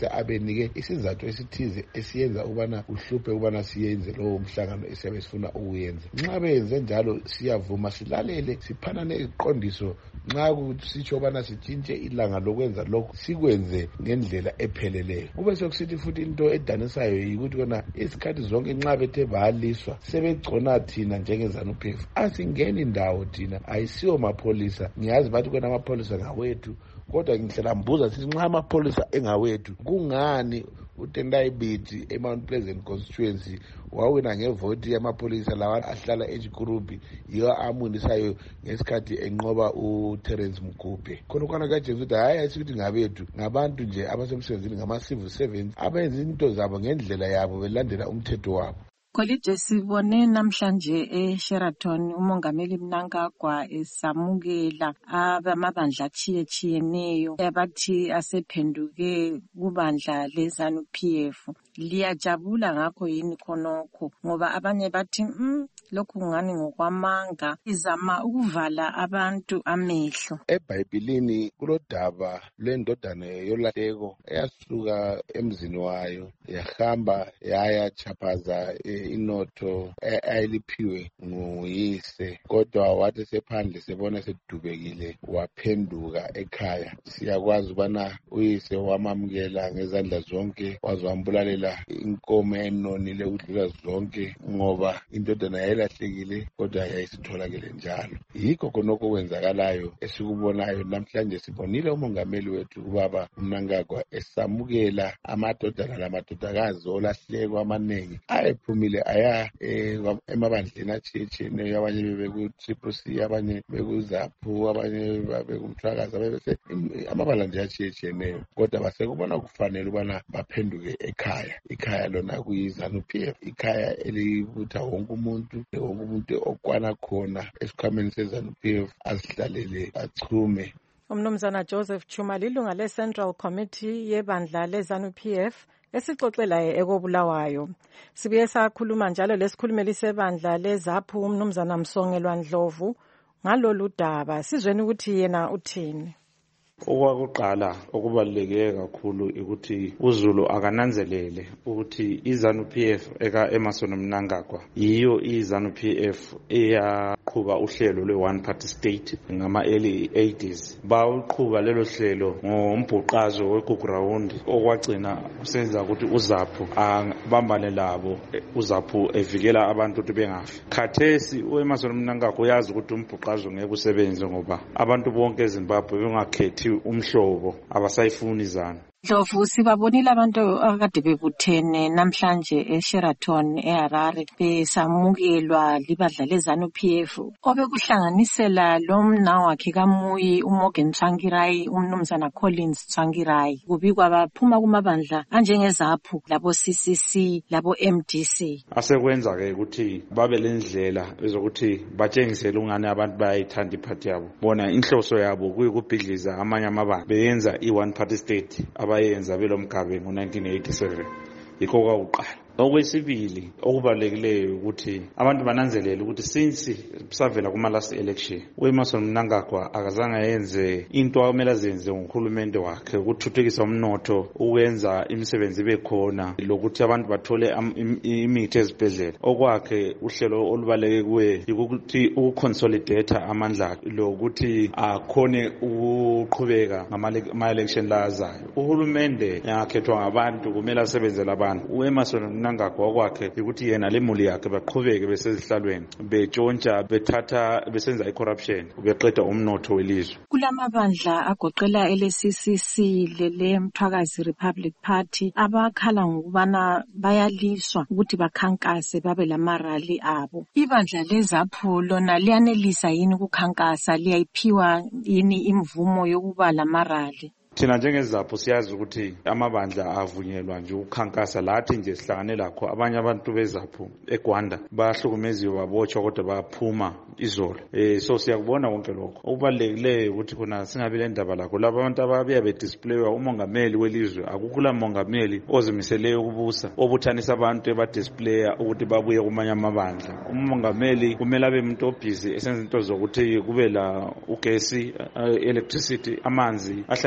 amaphoyisa abenike isizathu esithize esiyenza ukubana uhluphe ukubana siyenze lowo mhlangano esiyabe sifuna ukuyenza. Nxa beyenze njalo siyavuma silalele siphanane iziqondiso. Nxa kusitsho ukubana sitshintshe ilanga lokwenza lokhu sikwenze ngendlela epheleleyo. Kube sokusithi futhi into edanisayo yikuthi kona isikhathi zonke nxa bethe baliswa sebegcona thina njengezanu-P F asingeni ndawo thina ayisiwo mapholisa. Ngiyazi bathi kona amapholisa ngawethu, kodwa ngihlala mbuza sithi nxa amapholisa engawethu kungani uTendai Biti eMount Pleasant constituency wawina ngevoti yamapholisa lawa ahlala eChikurubi yiwo amunisayo ngesikhathi enqoba uTerence Mgubhe. Khonokwana kaJesu ukuthi hayi asikuthi ngabethu ngabantu nje abasemsebenzini ngama-civil servants abenza into zabo ngendlela yabo belandela umthetho wabo. Kolide sibone namhlanje eSheraton umongameli Mnangagwa esamukela abamabandla atshiyeneyo abathi asephenduke kubandla leZanu-P F. Liyajabula ngakho yini khonokho? Ngoba abanye bathi mm, lokhu ngani ngokwamanga izama ukuvala abantu amehlo. EBhayibhelini kulodaba lwendodana yolahleko eyasuka emzini wayo yahamba yaya chaphaza inotho ayiliphiwe nguyise, kodwa wathi sephandle sebona sedubekile waphenduka ekhaya. Siyakwazi ukubana uyise wamamukela ngezandla zonke wazwambulalela inkomo enonile ukudlula zonke ngoba indodana yayilahlekile kodwa yayisitholakele njalo. Yikho khonokho kwenzakalayo esikubonayo namhlanje. Sibonile umongameli wethu ubaba Mnangagwa esamukela amadodana lamadodakazi olahleko amaningi ayephumile aya emabandleni atshiyetshiyeneyo. Abanye bebeku-Triple C, abanye bekuzaphu, abanye bekumthwakazi, bebese amabala nje atshiyetshiyeneyo, kodwa basekubona kufanele ukubana baphenduke ekhaya. Ikhaya lona kuyiZanu-P F, ikhaya elibutha wonke umuntu, wonke umuntu okwana khona esikhwameni seZanu-P F azihlalele achume. Umnumzana Joseph Chuma lilunga le-Central Committee yebandla leZanu-P F esixoxelayo ekobulawayo. Sibuye sakhuluma njalo lesikhulumeli sebandla leZaphu umnumzana Msongelwa Ndlovu ngalolu daba. Sizweni ukuthi yena uthini. Okwakuqala okubaluleke kakhulu ukuthi uZulu akananzelele ukuthi iZanu-P F eka Emmerson Mnangagwa yiyo iZanu-P F eyaqhuba uhlelo lwe-one party state ngama early eighties. Bawuqhuba lelo hlelo ngombhuqazo weGugurawundi okwagcina kusenza ukuthi uZaphu abambane labo, uZaphu evikela abantu ukuthi bengafi. Khathesi uEmmerson Mnangagwa uyazi ukuthi umbhuqazo ngeke usebenze ngoba abantu bonke eZimbabwe bengakhethi umhlobo abasayifuni izanu. Ndlovu, sibabonile abantu akade bebuthene namhlanje eSheraton eHarare besamukelwa libandla leZanu-P F obekuhlanganisela lo mna wakhe kaMuyi uMorgan Tsvangirai, umnumzana Collins Tsvangirai. Kubikwa baphuma kumabandla anjengezaphu labo C C C labo M D C. Asekwenza ke ukuthi babe lendlela ezokuthi batshengisele ungane abantu bayayithanda iphathi yabo. Bona inhloso yabo kuyikubhidliza amanye amabandla beyenza i-one party state abayenza belomgabe ngo nineteen eighty-seven. Yikho kwakuqala. Okwesibili okubalulekileyo ukuthi abantu bananzelele ukuthi since savela kuma last election uEmmerson Mnangagwa akazange yenze into akumele azenze ngohulumende wakhe ukuthuthukisa umnotho, ukwenza imisebenzi bekhona, lokuthi abantu bathole imithi ezibhedlela. Okwakhe uhlelo olubaleke kuwe ukuthi ukuconsolidate amandla lokuthi akhone ukuqhubeka ngama election lazayo. Uhulumende yakhethwa ngabantu kumele asebenzele abantu. uEmmerson Mnangagwa kwakhe ukuthi yena lemuli yakhe baqhubeke besezihlalweni betshontsha bethatha besenza icorruption beqeda umnotho welizwe. Kulamabandla agoqela ele-C C C lele Mthwakazi Republic Party abakhala ngokubana bayaliswa ukuthi bakhankase babe lamarali abo. Ibandla leZaphu lona liyanelisa yini ukukhankasa, liyayiphiwa yini imvumo yokuba lamarali? Thina njengezaphu siyazi ukuthi amabandla avunyelwa nje ukukhankasa lathi nje sihlangane lakho. Abanye abantu bezaphu eGwanda bahlukumeziwe babotshwa kodwa baphuma izolo. Eh so siyakubona konke lokho. Okubalekile ukuthi khona singabe le ndaba lakho laba abantu ababuya bedisplayiwa umongameli welizwe. Akukula mongameli ozimiseleyo ukubusa obuthanisa abantu ebadisplaya ukuthi babuye kumanye amabandla. Umongameli kumele abe umuntu obhizi esenza into zokuthi kube la ugesi, electricity, amanzi ahlanzekile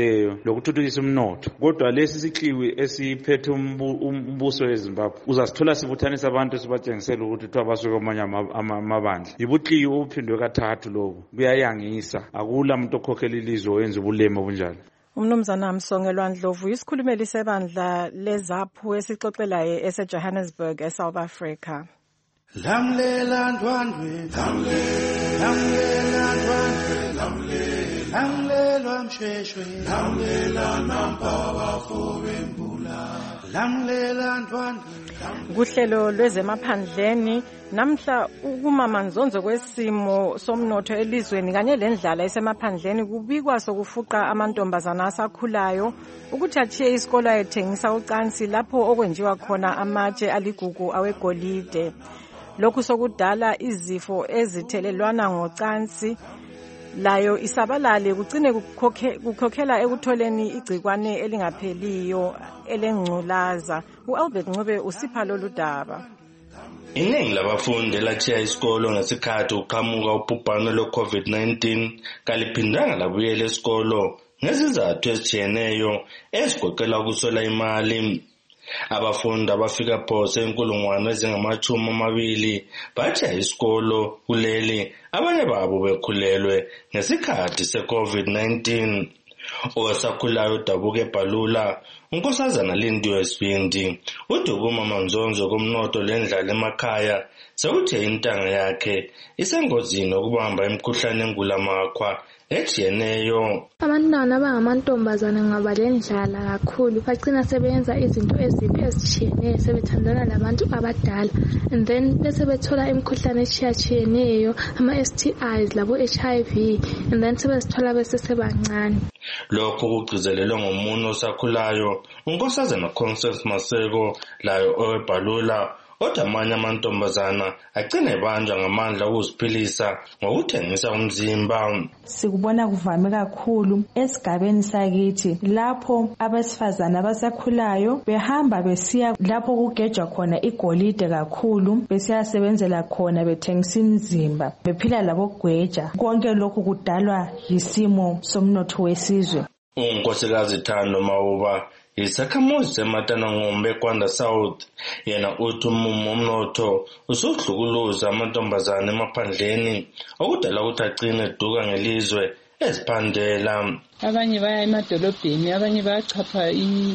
oluzinzileyo lokuthuthukisa umnotho. Kodwa lesi sikliwi esiphethe umbuso weZimbabwe uzasithola sibuthanisa abantu sibatshengisela ukuthi kuthiwa basuke kwamanye amabandla. Yibukliwi obuphindwe kathathu lobu. Kuyayangisa. Akula muntu okhokhela ilizwe oyenza ubulema obunjalo. Umnumzana Msongelwa Ndlovu isikhulumeli sebandla lezaphu esixoxelayo eseJohannesburg eSouth Africa. Lamlela ndwandwe, lamlela ndwandwe, lamlela msheshwe, lamlela nampaba fobembula, lamlela ndwandwe. Kuhlelo lwezemaphandleni namhla ukumamanzonzo kwesimo somnotho elizweni kanye lendlala esemaphandleni kubikwa sokufuqa amantombazana asakhulayo ukuthi achiye isikolo ayethengisa ucansi lapho okwenjiwa khona amatshe aligugu awegolide. Lokhu sokudala izifo ezithelelwana ngocansi layo isabalale kugcine kukhokhela ekutholeni igcikwane elingapheliyo elengculaza. uAlbert Ncube usipha lolu daba. Iningi labafundi lachiya isikolo ngesikhathi uqhamuka ubhubhane lwe-COVID nineteen kaliphindanga labuyela esikolo ngezizathu ezijiyeneyo ezigoqela ukuswela imali. Abafundi abafika phose inkulungwane ezingamachumi amabili bachiya isikolo kuleli, abanye babo bekhulelwe ngesikhathi se-COVID nineteen. Osakhulayo uDabuka eBhalula unkosazana Lindiwe Sibindi uthi ukumamanzonzo komnotho lendlala emakhaya sewuthe intanga yakhe isengozini ukubamba imikhuhlane engulamakhwa ejiyeneyo. Abantwana abangamantombazana ngaba lendlala kakhulu bagcina sebenza izinto ezimbi ezitshiyeneyo sebethandana labantu abadala and then bese bethola imikhuhlane etshiyatshiyeneyo ama-S T Is labo H I V and then sebezithola besesebancane. Lokho kugcizelelwe ngomunye osakhulayo unkosazana Constance Maseko layo oweBhalula othi amanye amantombazana agcine banjwa ngamandla ukuziphilisa ngokuthengisa umzimba. Sikubona kuvame kakhulu esigabeni sakithi lapho abesifazana abasakhulayo behamba besiya lapho kugejwa khona igolide kakhulu besiyasebenzela khona bethengisa imizimba bephila labo gweja. Konke lokhu kudalwa yisimo somnotho wesizwe. Unkosikazi Thando Mawuba isakhamuzi seMatanangombe eKwanda South yena uthi umumo umnotho usuhlukuluza amantombazana emaphandleni okudala ukuthi agcine eduka ngelizwe eziphandela. Abanye baya emadolobheni, abanye bayachapha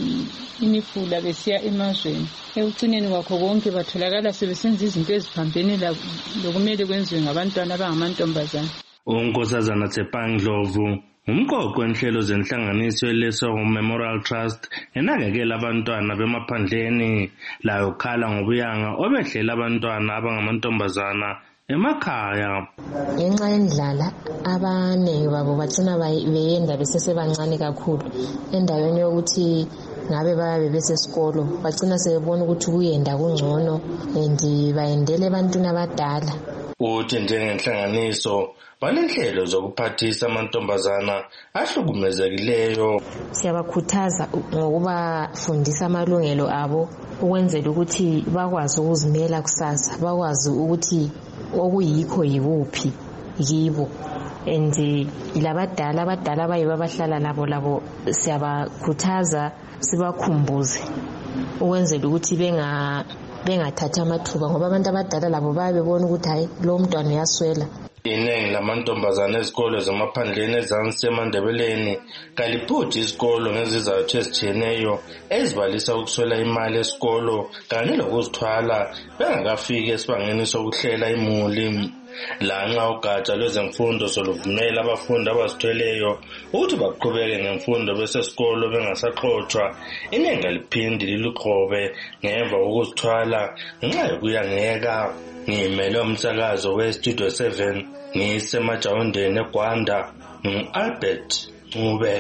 imifula besiya emazweni. Ekucineni kwakho konke batholakala sebesenza izinto eziphambene lokumele kwenziwe ngabantwana abangamantombazana. Unkosazana Tsepangdlovu umqoqo wenhlelo zenhlanganiso eLesotho Memorial Trust enakekela abantwana bemaphandleni layo khala ngobuyanga obehlela abantwana abangamantombazana emakhaya. Ngenxa yendlala abaningi babo bagcina beyenda besesebancane kakhulu endaweni yokuthi ngabe babe besesikolo bagcina sebebona ukuthi kuyenda kungcono and bayendele abantwana abadala. Uthi njengenhlanganiso banenhlelo zokuphathisa amantombazana ahlukumezekileyo. Siyabakhuthaza ngokubafundisa amalungelo abo ukwenzela ukuthi bakwazi ukuzimela kusasa, bakwazi ukuthi okuyikho yikuphi yibo. And labadala abadala bayiba abahlala labo labo siyabakhuthaza sibakhumbuze ukwenzela ukuthi benga bengathatha amathuba ngoba abantu abadala labo bayabebona ukuthi hayi lo mntwana uyaswela. Iningi lamantombazana ezikolo zemaphandleni ezansi eMandebeleni kaliphuthi isikolo ngezizathu ezijiyeneyo ezibalisa ukuswela imali esikolo kanye lokuzithwala bengakafiki esibangeni sokuhlela imuli. Lanxa ugatsha lwezemfundo soluvumela abafundi abazithweleyo ukuthi baqhubeke ngemfundo besesikolo bengasaxoxwa, iningi aliphindi liluqhobe ngemva kokuzithwala ngenxa yokuyangeka. Ngimele umsakazo weStudio seven ngisemajawundeni eGwanda ngu-Albert Ncube.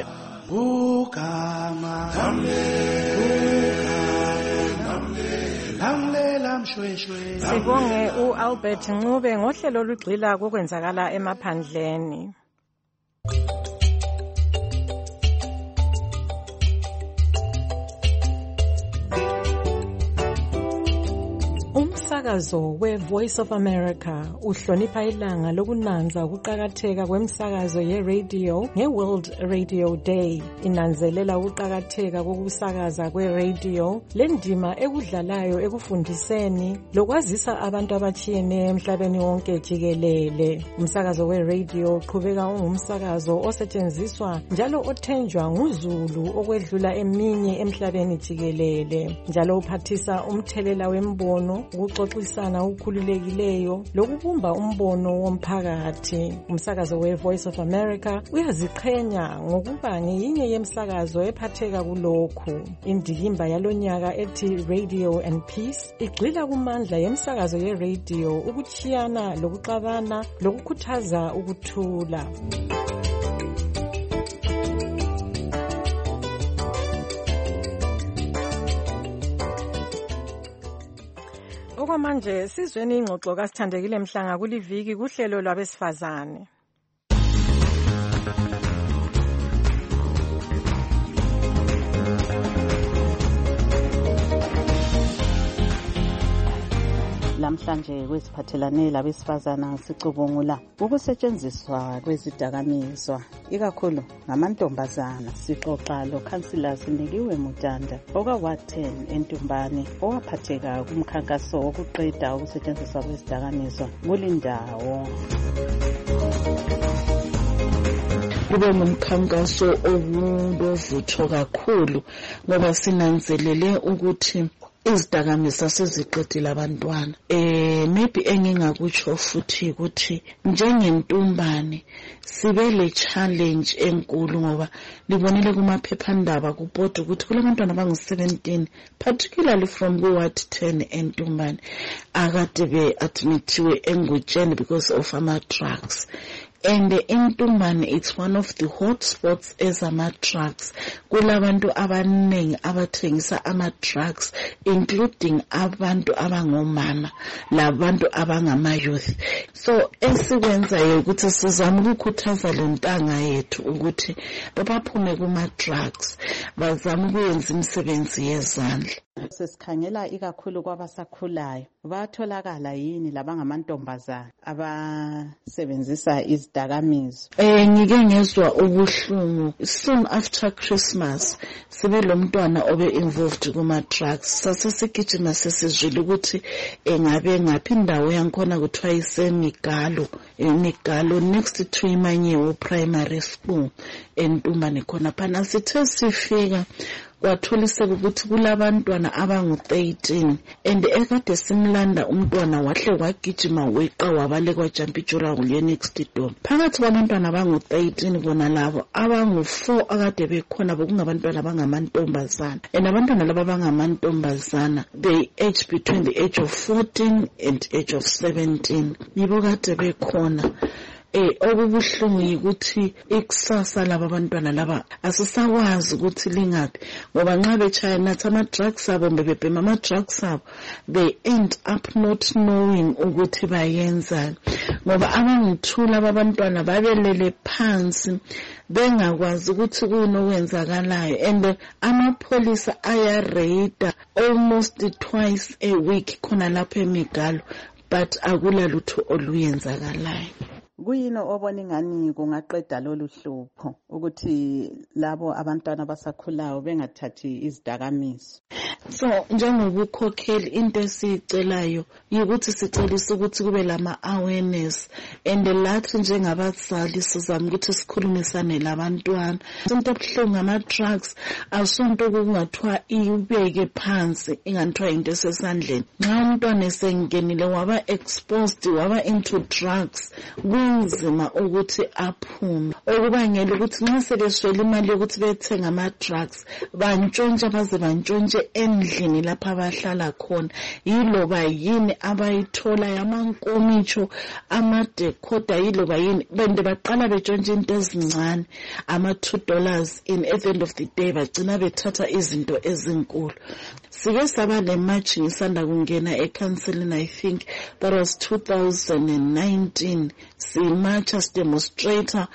Ugama Sibonge uAlbert Ncube ngohlelo olugxila kokwenzakala emaphandleni. Umsakazo we-Voice of America uhlonipha ilanga lokunanza ukuqakatheka kwemsakazo ye-radio nge-World Radio Day. Inanzelela ukuqakatheka kokusakaza kwe-radio, lendima ekudlalayo ekufundiseni lokwazisa abantu abatshiyeneyo emhlabeni wonke jikelele. Umsakazo we-radio uqhubeka ungumsakazo osetshenziswa njalo othenjwa nguzulu okwedlula eminye emhlabeni jikelele, njalo uphathisa umthelela wembono, ukuxoxisana ukukhululekileyo lokubumba umbono womphakathi. Umsakazo we-Voice of America uyaziqhenya ngokuba ngeyinye yemsakazo ephatheka kulokhu. Indikimba yalonyaka ethi Radio and Peace igxila kumandla yemsakazo ye-radio ukuchiyana lokuxabana lokukhuthaza ukuthula. Okwamanje sizweni ingxoxo kasithandekile Mhlanga kuliviki kuhlelo lwabesifazane. Lamhlanje kwesiphathelane labesifazana sicubungula ukusetshenziswa kwezidakamizwa ikakhulu ngamantombazana. Sixoxa lo-Councillor Sinikiwe Mutanda oka Ward ten eNtumbane owaphatheka kumkhankaso wokuqeda ukusetshenziswa kwezidakamizwa kulindawo. Kube ngumkhankaso obuvutho kakhulu ngoba sinanzelele ukuthi izidakamizwa seziqedile abantwana. Eh maybe engingakutsho futhi ukuthi njengentumbane sibe le challenge enkulu ngoba libonile kumaphephandaba kubhoda ukuthi kulabantwana abangu seventeen particularly from Ward ten eNtumbane akade be admittiwe engutsheni because of ama drugs. And in Tumbane, it's one of the hot spots as ama drugs. Kulabantu abanengi abathengisa ama drugs, including abantu abangomama, labantu abangama youth. So esikwenzayo ukuthi sizama ukukhuthaza lentanga yethu ukuthi babaphume kuma drugs, bazama ukuyenza imisebenzi yezandla. Sesikhangela ikakhulu kwabasakhulayo, batholakala yini labangamantombazana abasebenzisa izidakamizwa? Eh ngike ngezwa ubuhlungu soon after Christmas sibe lo mntwana obe involved kuma drugs. Sasesigijima sesizwile ukuthi engabe ngaphi indawo yankhona kuthiwa isemigalo, emigalo next to Imanyewo Primary School eNtumbane khona phana. Sithe sifika kwatholiseka ukuthi kulabantwana abangu thirteen and ekade simlanda umntwana wahle wagijima weqa wabalekwa jampijura kuye next door. Phakathi kwabantwana abangu thirteen bona labo abangu four akade bekhona bekungabantwana abangamantombazana, and abantwana laba abangamantombazana they age between the age of fourteen and age of seventeen. Yibo kade bekhona. Eh okubuhlungu yikuthi ikusasa laba abantwana laba asisakwazi ukuthi lingaphi ngoba nxa betshaya nathi ama drugs abo bebebhema ama drugs abo they end up not knowing ukuthi bayenza ngoba abangithula abantwana babelele phansi bengakwazi ukuthi kunokwenzakalayo, and amapolisa aya raid almost twice a week khona lapha eMigalo, but akula lutho oluyenzakalayo. Kuyino obona ingani kungaqeda lolu hlupho ukuthi labo abantwana abasakhulayo bengathathi izidakamizwa? So njengobukhokheli into esicelayo yikuthi sicelisa ukuthi kube lama awareness, and lathi njengabazali sizama ukuthi sikhulumisane labantwana. Into ebuhlungu ngama drugs asonto kungathiwa ibeke phansi ingathiwa into esesandleni. Nxa umntwana esengenile waba exposed waba into drugs kunzima ukuthi aphume, okubangela ukuthi nxa sebeswela imali yokuthi bethenga ama drugs bantshontshe baze bantshontshe endlini lapha abahlala khona. Yiloba yini abayithola yamankomitsho amadecoda yiloba yini bende baqala betshontshe into ezincane ama two dollars in at the end of the day bagcina bethatha izinto ezinkulu. Sike saba le march ngisanda kungena eCouncilini, I think that was two thousand nineteen. Si march as demonstrator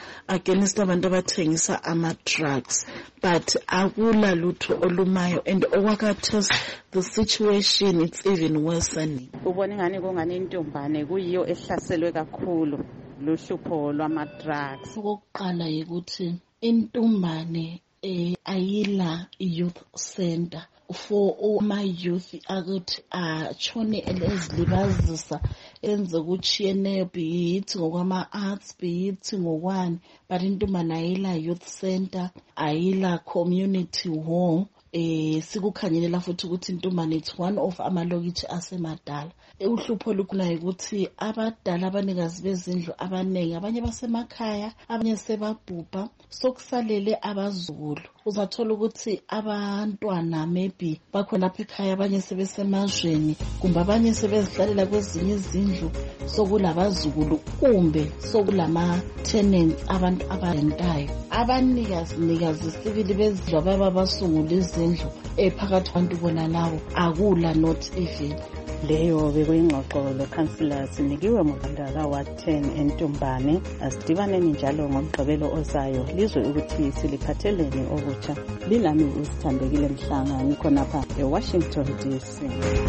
against abantu abathengisa ama-drugs, but akula lutho olumayo, and okwakhathesi the situation it's even worsening. Ubona ngani kungani intombane kuyiyo ehlaselwe kakhulu luhlupho lwama-drugs? Okokuqala yikuthi intombane eh ayila youth center for my youth akuthi achone ezilibazisa enze kuchiyene be it ngokwama arts be it ngokwani, but intombane ayila youth center ayila community hall. Eh sikukhanyelela futhi ukuthi intombane it's one of amalokitshi asemadala. Uhlupho olukhulayo ukuthi abadala abanikazi bezindlu abanengi abanye basemakhaya abanye sebabhubha, sokusalele abazukulu. Uzathola ukuthi abantwana maybe bakhona lapha ekhaya abanye sebesemazweni kumbe abanye sebezihlalela kwezinye izindlu, sokulabazukulu kumbe sokulama tenants abantu abarentayo. Abanikazi nikazi sibili bezindlu ababa basungula izindlu ephakathi kwabantu bona lawo akula not even. Leyo bekuyingxoxo lo councillor sinikiwe muvandala wa ten entombane. Asidibaneni njalo ngomgqibelo ozayo lizwe ukuthi siliphatheleni okutsha. Lilami usithandekile Mhlanga nikhonapha eWashington D C.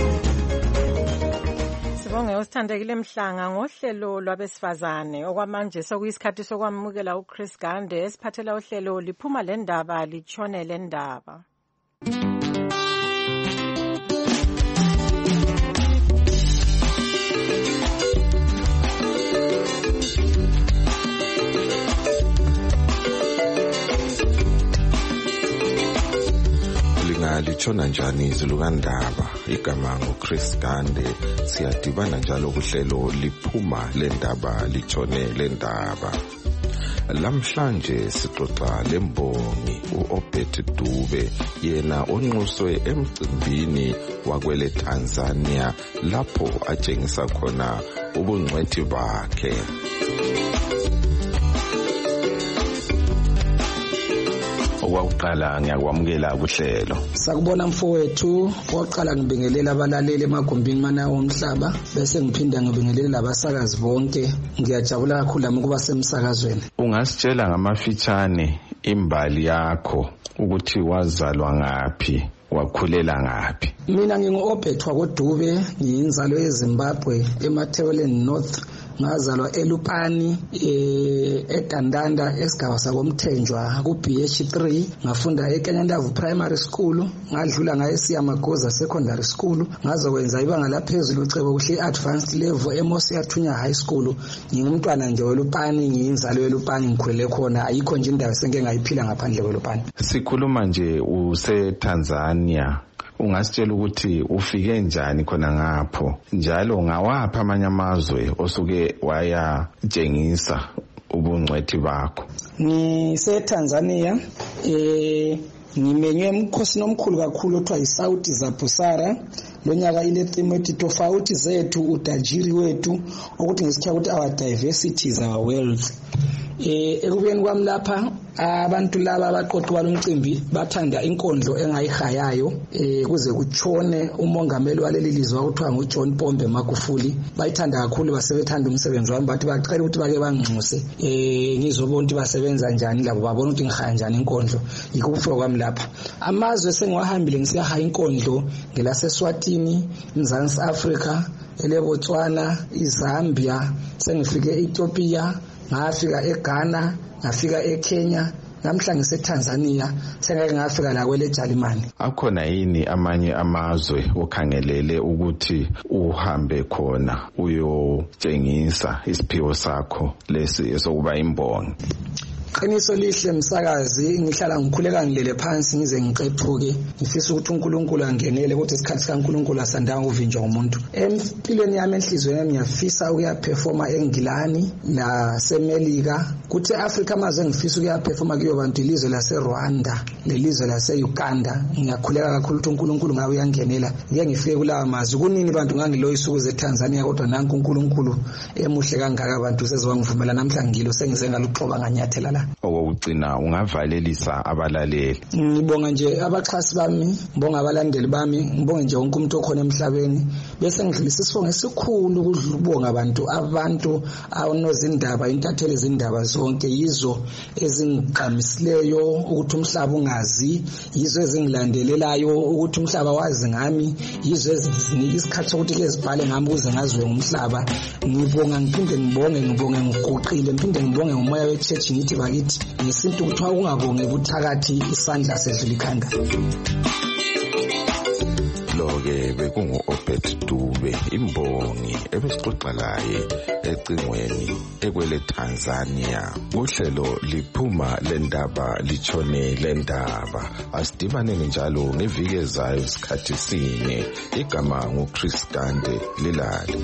Sibonge usithandekile Mhlanga ngohlelo lwabesifazane okwamanje sokuyisikhathi sokwamukela uChris Gande esiphathela uhlelo liphuma le ndaba litshone le ndaba. Litshona njani izilukandaba? Igama nguChris Gande. Siyadibana njalo kuhlelo liphuma le ndaba litshone le ndaba. Lamhlanje sixoxa lembongi uObet Dube, yena onxuswe emcimbini wakwele Tanzania lapho atshengisa khona ubungcwethi bakhe. Okwaqala ngiyakwamukela kuhlelo. Sakubona mfowethu, oqala ngibingelela abalaleli emagumbini mana omhlaba bese ngiphinda ngibingelela labasakazi bonke. Ngiyajabula kakhulu lami kuba semsakazweni. Ungasitshela ngamafitshane imbali yakho ukuthi wazalwa ngaphi, wakhulela ngaphi? Mina nginguObet wakoDube, ngiyinzalo yeZimbabwe eMatheweleni North. Ngazalwa eLupani eh eGandanda esigaba sakomthenjwa ku B H three, ngafunda eKenyandavu Primary School, ngadlula ngaye eSiyamagoza Secondary School, ngazokwenza ibanga laphezulu ucebo kuhle advanced level eMosiyathunya High School. Ngingumntwana nje weLupani, ngiyinzalo yeLupani, ngikhwele khona, ayikho nje indawo senge ngayiphila ngaphandle kweLupani. Sikhuluma nje use Tanzania, ungasitshela ukuthi ufike njani khona ngapho, njalo ngawapha amanye amazwe osuke wayatshengisa ubungcwethi bakho? Ngise Tanzania eh ngimenywe emkhosini omkhulu kakhulu othiwa yiSouth Zabusara. Lo nyaka ile theme ethi tofauti zethu utajiri wethu, ukuthi ngisikhathi ukuthi our diversity is our wealth. Eh ekubeni kwami lapha abantu laba abaqoqwa lomcimbi bathanda inkondlo engayihayayo eh kuze kuchone umongameli waleli lizwe okuthiwa nguJohn Pombe Magufuli. Bayithanda kakhulu, basebethanda umsebenzi wami, bathi bacela ukuthi bake bangxuse eh ngizobona ukuthi basebenza njani labo, babona ukuthi ngihaya njani inkondlo. Yikho kufika kwami lapha. Amazwe sengiwahambile ngisiyahaya inkondlo ngelase Swatini, Mzansi Africa, eleBotswana, iZambia, sengifike eEthiopia, ngafika eGhana, ngafika eKenya, namhla ngiseTanzania, sengeke ngafika la kwele Jalimani. Akhona yini amanye amazwe okhangelele ukuthi uhambe khona uyotshengisa isiphiwo sakho lesi esokuba imbongi? Qiniso lihle msakazi, ngihlala ngikhuleka ngilele phansi ngize ngiqephuke, ngifisa ukuthi uNkulunkulu angenele ukuthi isikhathi kaNkulunkulu asanda uvinjwa umuntu. Empilweni yami enhlizweni yami ngiyafisa ukuya performa eNgilani la seMelika, kuthi eAfrica maze ngifisa ukuya performa kuyo bantu ilizwe lase Rwanda, lelizwe lase Uganda. Ngiyakhuleka kakhulu ukuthi uNkulunkulu ngabe uyangenela, ngeke ngifike kulawa mazwi. Kunini bantu ngangiloyisa ukuze eTanzania, kodwa nanku uNkulunkulu emuhle kangaka abantu sezwangivumela namhla ngilo sengize ngaluxoba nganyathela la. likhanga. Okugcina ungavalelisa abalaleli. Ngibonga nje abaxhasi bami, ngibonga abalandeli bami, ngibonge nje wonke umuntu okhona emhlabeni. Bese ngidlulisa isibongo esikhulu ukudlubonga abantu abantu awunozindaba intatheli izindaba zonke yizo ezingqamisileyo ukuthi umhlaba ungazi, yizo ezingilandelelayo ukuthi umhlaba wazi ngami, yizo ezinika isikhathi sokuthi ke zibhale ngami ukuze ngazwe ngumhlaba. Ngibonga ngiphinde ngibonge ngibonge ngiguqile ngiphinde ngibonge ngomoya we-church ngithi bakithi ngesintu kuthiwa ungabonge kuthakathi isandla sedlula ikhanda. Lo-ke bekungu-Obed Dube imbongi ebesixoxa laye ecingweni ekwele Tanzania. Uhlelo liphuma lendaba litshone lendaba. Asidibaneni njalo ngeviki ezayo isikhathi sinye. Igama nguChris Gande Lilale.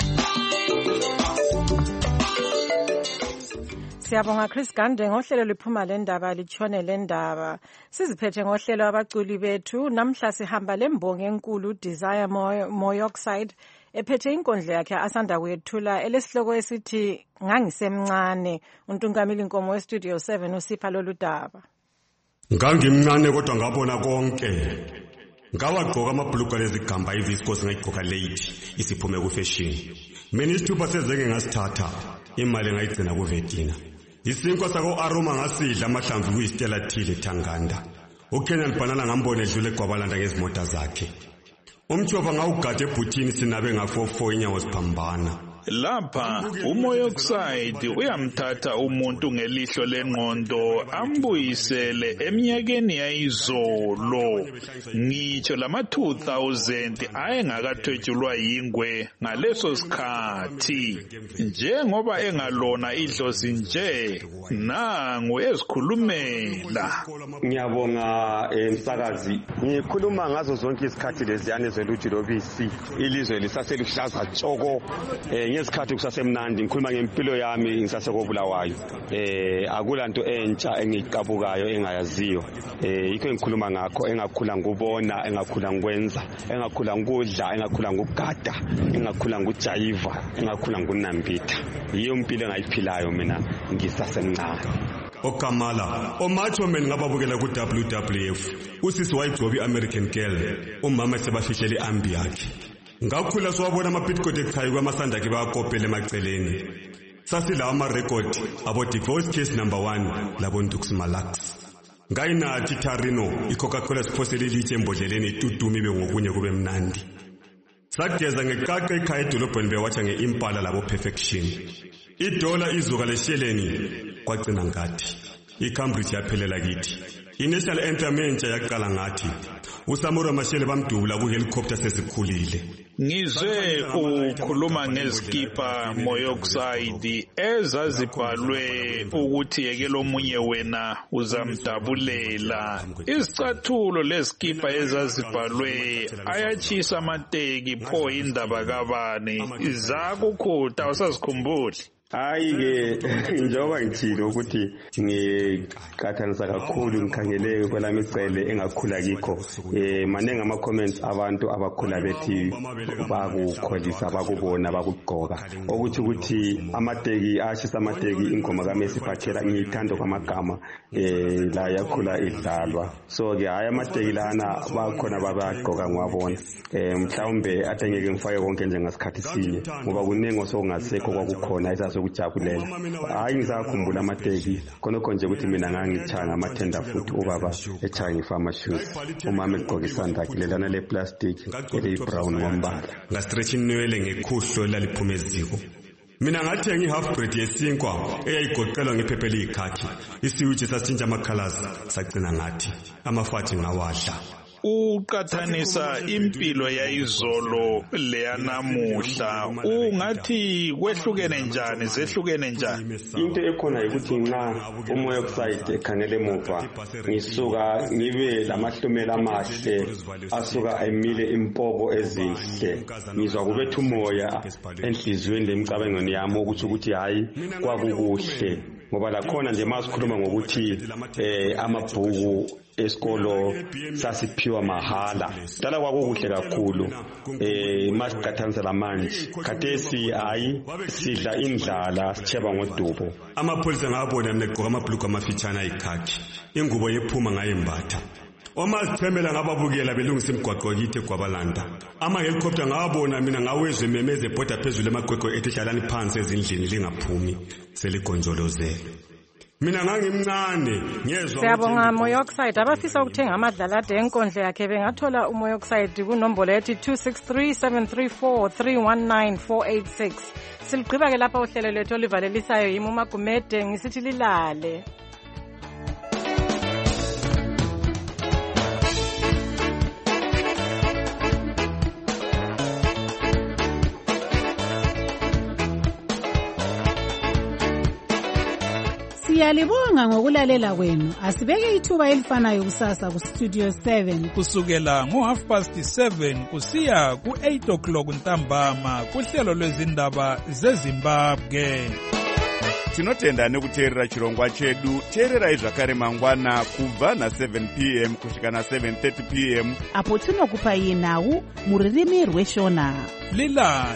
Siyabonga Chris Gande ngohlelo liphuma lendaba litshone lendaba. Siziphethe ngohlelo abaculi bethu. Namhla sihamba lembongi enkulu Desire Moyoxide ephethe inkondlo yakhe asanda kuyethula elesihloko esithi ngangisemncane. Untungameli Nkomo weStudio seven usipha lolu daba. Ngangimncane kodwa ngabona konke. Ngawagqoka amabhulugwa lezigamba iviscose ngayigqoka late isiphume ku fashion. Mina isithupha sezenge ngasithatha imali ngayigcina ku Vetina. Isinkwa sako Aroma ngasidla amahlamvu kuyistela thile Thanganda. UKenyan Banana ngambone edlule eGwabalanda ngezimota zakhe. Umtshova ngawugade ebhuthini sinabe nga-four four inyawo ziphambana. Lapha uMoyoxide uyamthatha umuntu ngelihlo lengqondo ambuyisele eminyakeni yayizolo. Ngitsho lama two thousand ayengakathwetshulwa yingwe ngaleso sikhathi. Njengoba engalona idlozi nje nangu ezikhulumela. Ngiyabonga emsakazi. Ngikhuluma ngazo zonke izikhathi leziyane zeluthu lobisi. Ilizwe lisaseluhlaza tshoko. Ngesikhathi kusasemnandi ngikhuluma ngempilo yami ngisasekobulawayo. Eh akulanto entsha engiqabukayo engayaziyo. Eh yikho ngikhuluma ngakho engakhula ngubona, engakhula ngikwenza, engakhula ngudla, engakhula ngugada, engakhula ngujayiva, engakhula ngunambitha. Yiyo impilo engayiphilayo mina ngisasemncane. Okamala omacho men ngababukela ku W W F usisi wayigcobi American Girl umama sebafihlele ambi yakhe. Ngakhula siwabona amapitcode ekhaya kwamasanda ke bakopele emaceleni. Sasila ama record abo divorce case number one labo Ndux Malax. Ngayinathi Tarino iCoca-Cola siphosele ilitshe embodleleni tutumi bengokunye kube mnandi. Sageza ngeqaqe ekhaya edolobheni bewatsha ngeimpala labo Perfection. Idola izuka lesheleni kwagcina ngathi iCambridge yaphelela kithi. Initial anthem entsha yaqala ngathi uSamura Mashele bamdubula ku helicopter sesikhulile. Ngizwe ukhuluma ngezikipa Moyoxide ezazibhalwe ukuthi yeke lomunye wena uzamdabulela. Izicathulo lezikipa ezazibhalwe ayachisa amateki pho indaba kabani izakukhuta usazikhumbuli. Hayi ke njengoba ngithilo ukuthi ngiqathanisa kakhulu ngikhangele kwelami icele engakhula kikho eh manenge ama comments abantu abakhula bethi bakukholisa bakubona bakugqoka ukuthi ukuthi amateki ashisa amateki ingoma kaMessi Phathela ngiyithando kwamagama eh la yakhula idlalwa so ke haya amateki lana bakhona babagqoka ngwabona eh mhlawumbe atengeke ngifake konke njengasikhathi sinye ngoba kunengo sokungasekho kwakukhona isaso kujabulela hayi ngizakhumbula amateki khonokho nje ukuthi mina ngangithanga amathenda futhi ubaba ethanga ifama shoes umama egqoka isandla kilelana le plastic ele brown ngombala ngastretch inwele ngekhuhlo laliphuma eziko. Mina ngathenga ihalf breed yesinkwa eyayigoqelwa ngephephe liyikhakhi isiwiji sasintsha amakhalazi sagcina ngathi amafathi ngawadla. Uqathanisa impilo yayizolo leyanamuhla ungathi kwehlukene njani zehlukene njani? Into ekhona ukuthi nxa uMoyoxide ekhangele emuva ngisuka ngibe lamahlumela amahle asuka emile impoko ezinhle ngizwa kubetha umoya enhliziyweni lemicabangweni yami ukuthi ukuthi hayi kwakukuhle ngoba lakhona nje masikhuluma ngokuthi eh amabhuku esikolo sasiphiwa mahala dala kwakukuhle kakhulu eh masiqathanisa lamanje khathesi hayi sidla indlala sicheba ngodubo. Amapholisa ngabona mina egqoka amabhulugwa amafitshana ayikhakhi ingubo yephuma ngayembatha omazithemela ngababukela belungisa imigwaqo kithi eGwabalanda ama-helicopter ngabona mina ngawezwe memeze ebhoda phezulu emagwegwe ethi hlalani phansi ezindlini lingaphumi seligonjolozele. Mina ngangimncane ngezwe. Siyabonga Moyoxide abafisa ukuthenga amadlalade enkondlo yakhe bengathola uMoyoxide kunombolo ethi two six three seven three four three one nine four eight six. Siligqiba ke lapha uhlelo lwethu olivalelisayo yimi uMagumede ngisithi lilale. Siyalibonga ngokulalela kwenu. Asibeke ithuba elifanayo kusasa ku Studio seven kusukela ngo half past seven kusiya ku eight o'clock ntambama kuhlelo lwezindaba zeZimbabwe. Tinotenda nekuteerera chirongwa chedu. Teererai zvakare mangwana kubva na seven p m kusvika na seven thirty p m apo tinokupai nhau muririmi rweshona. Lila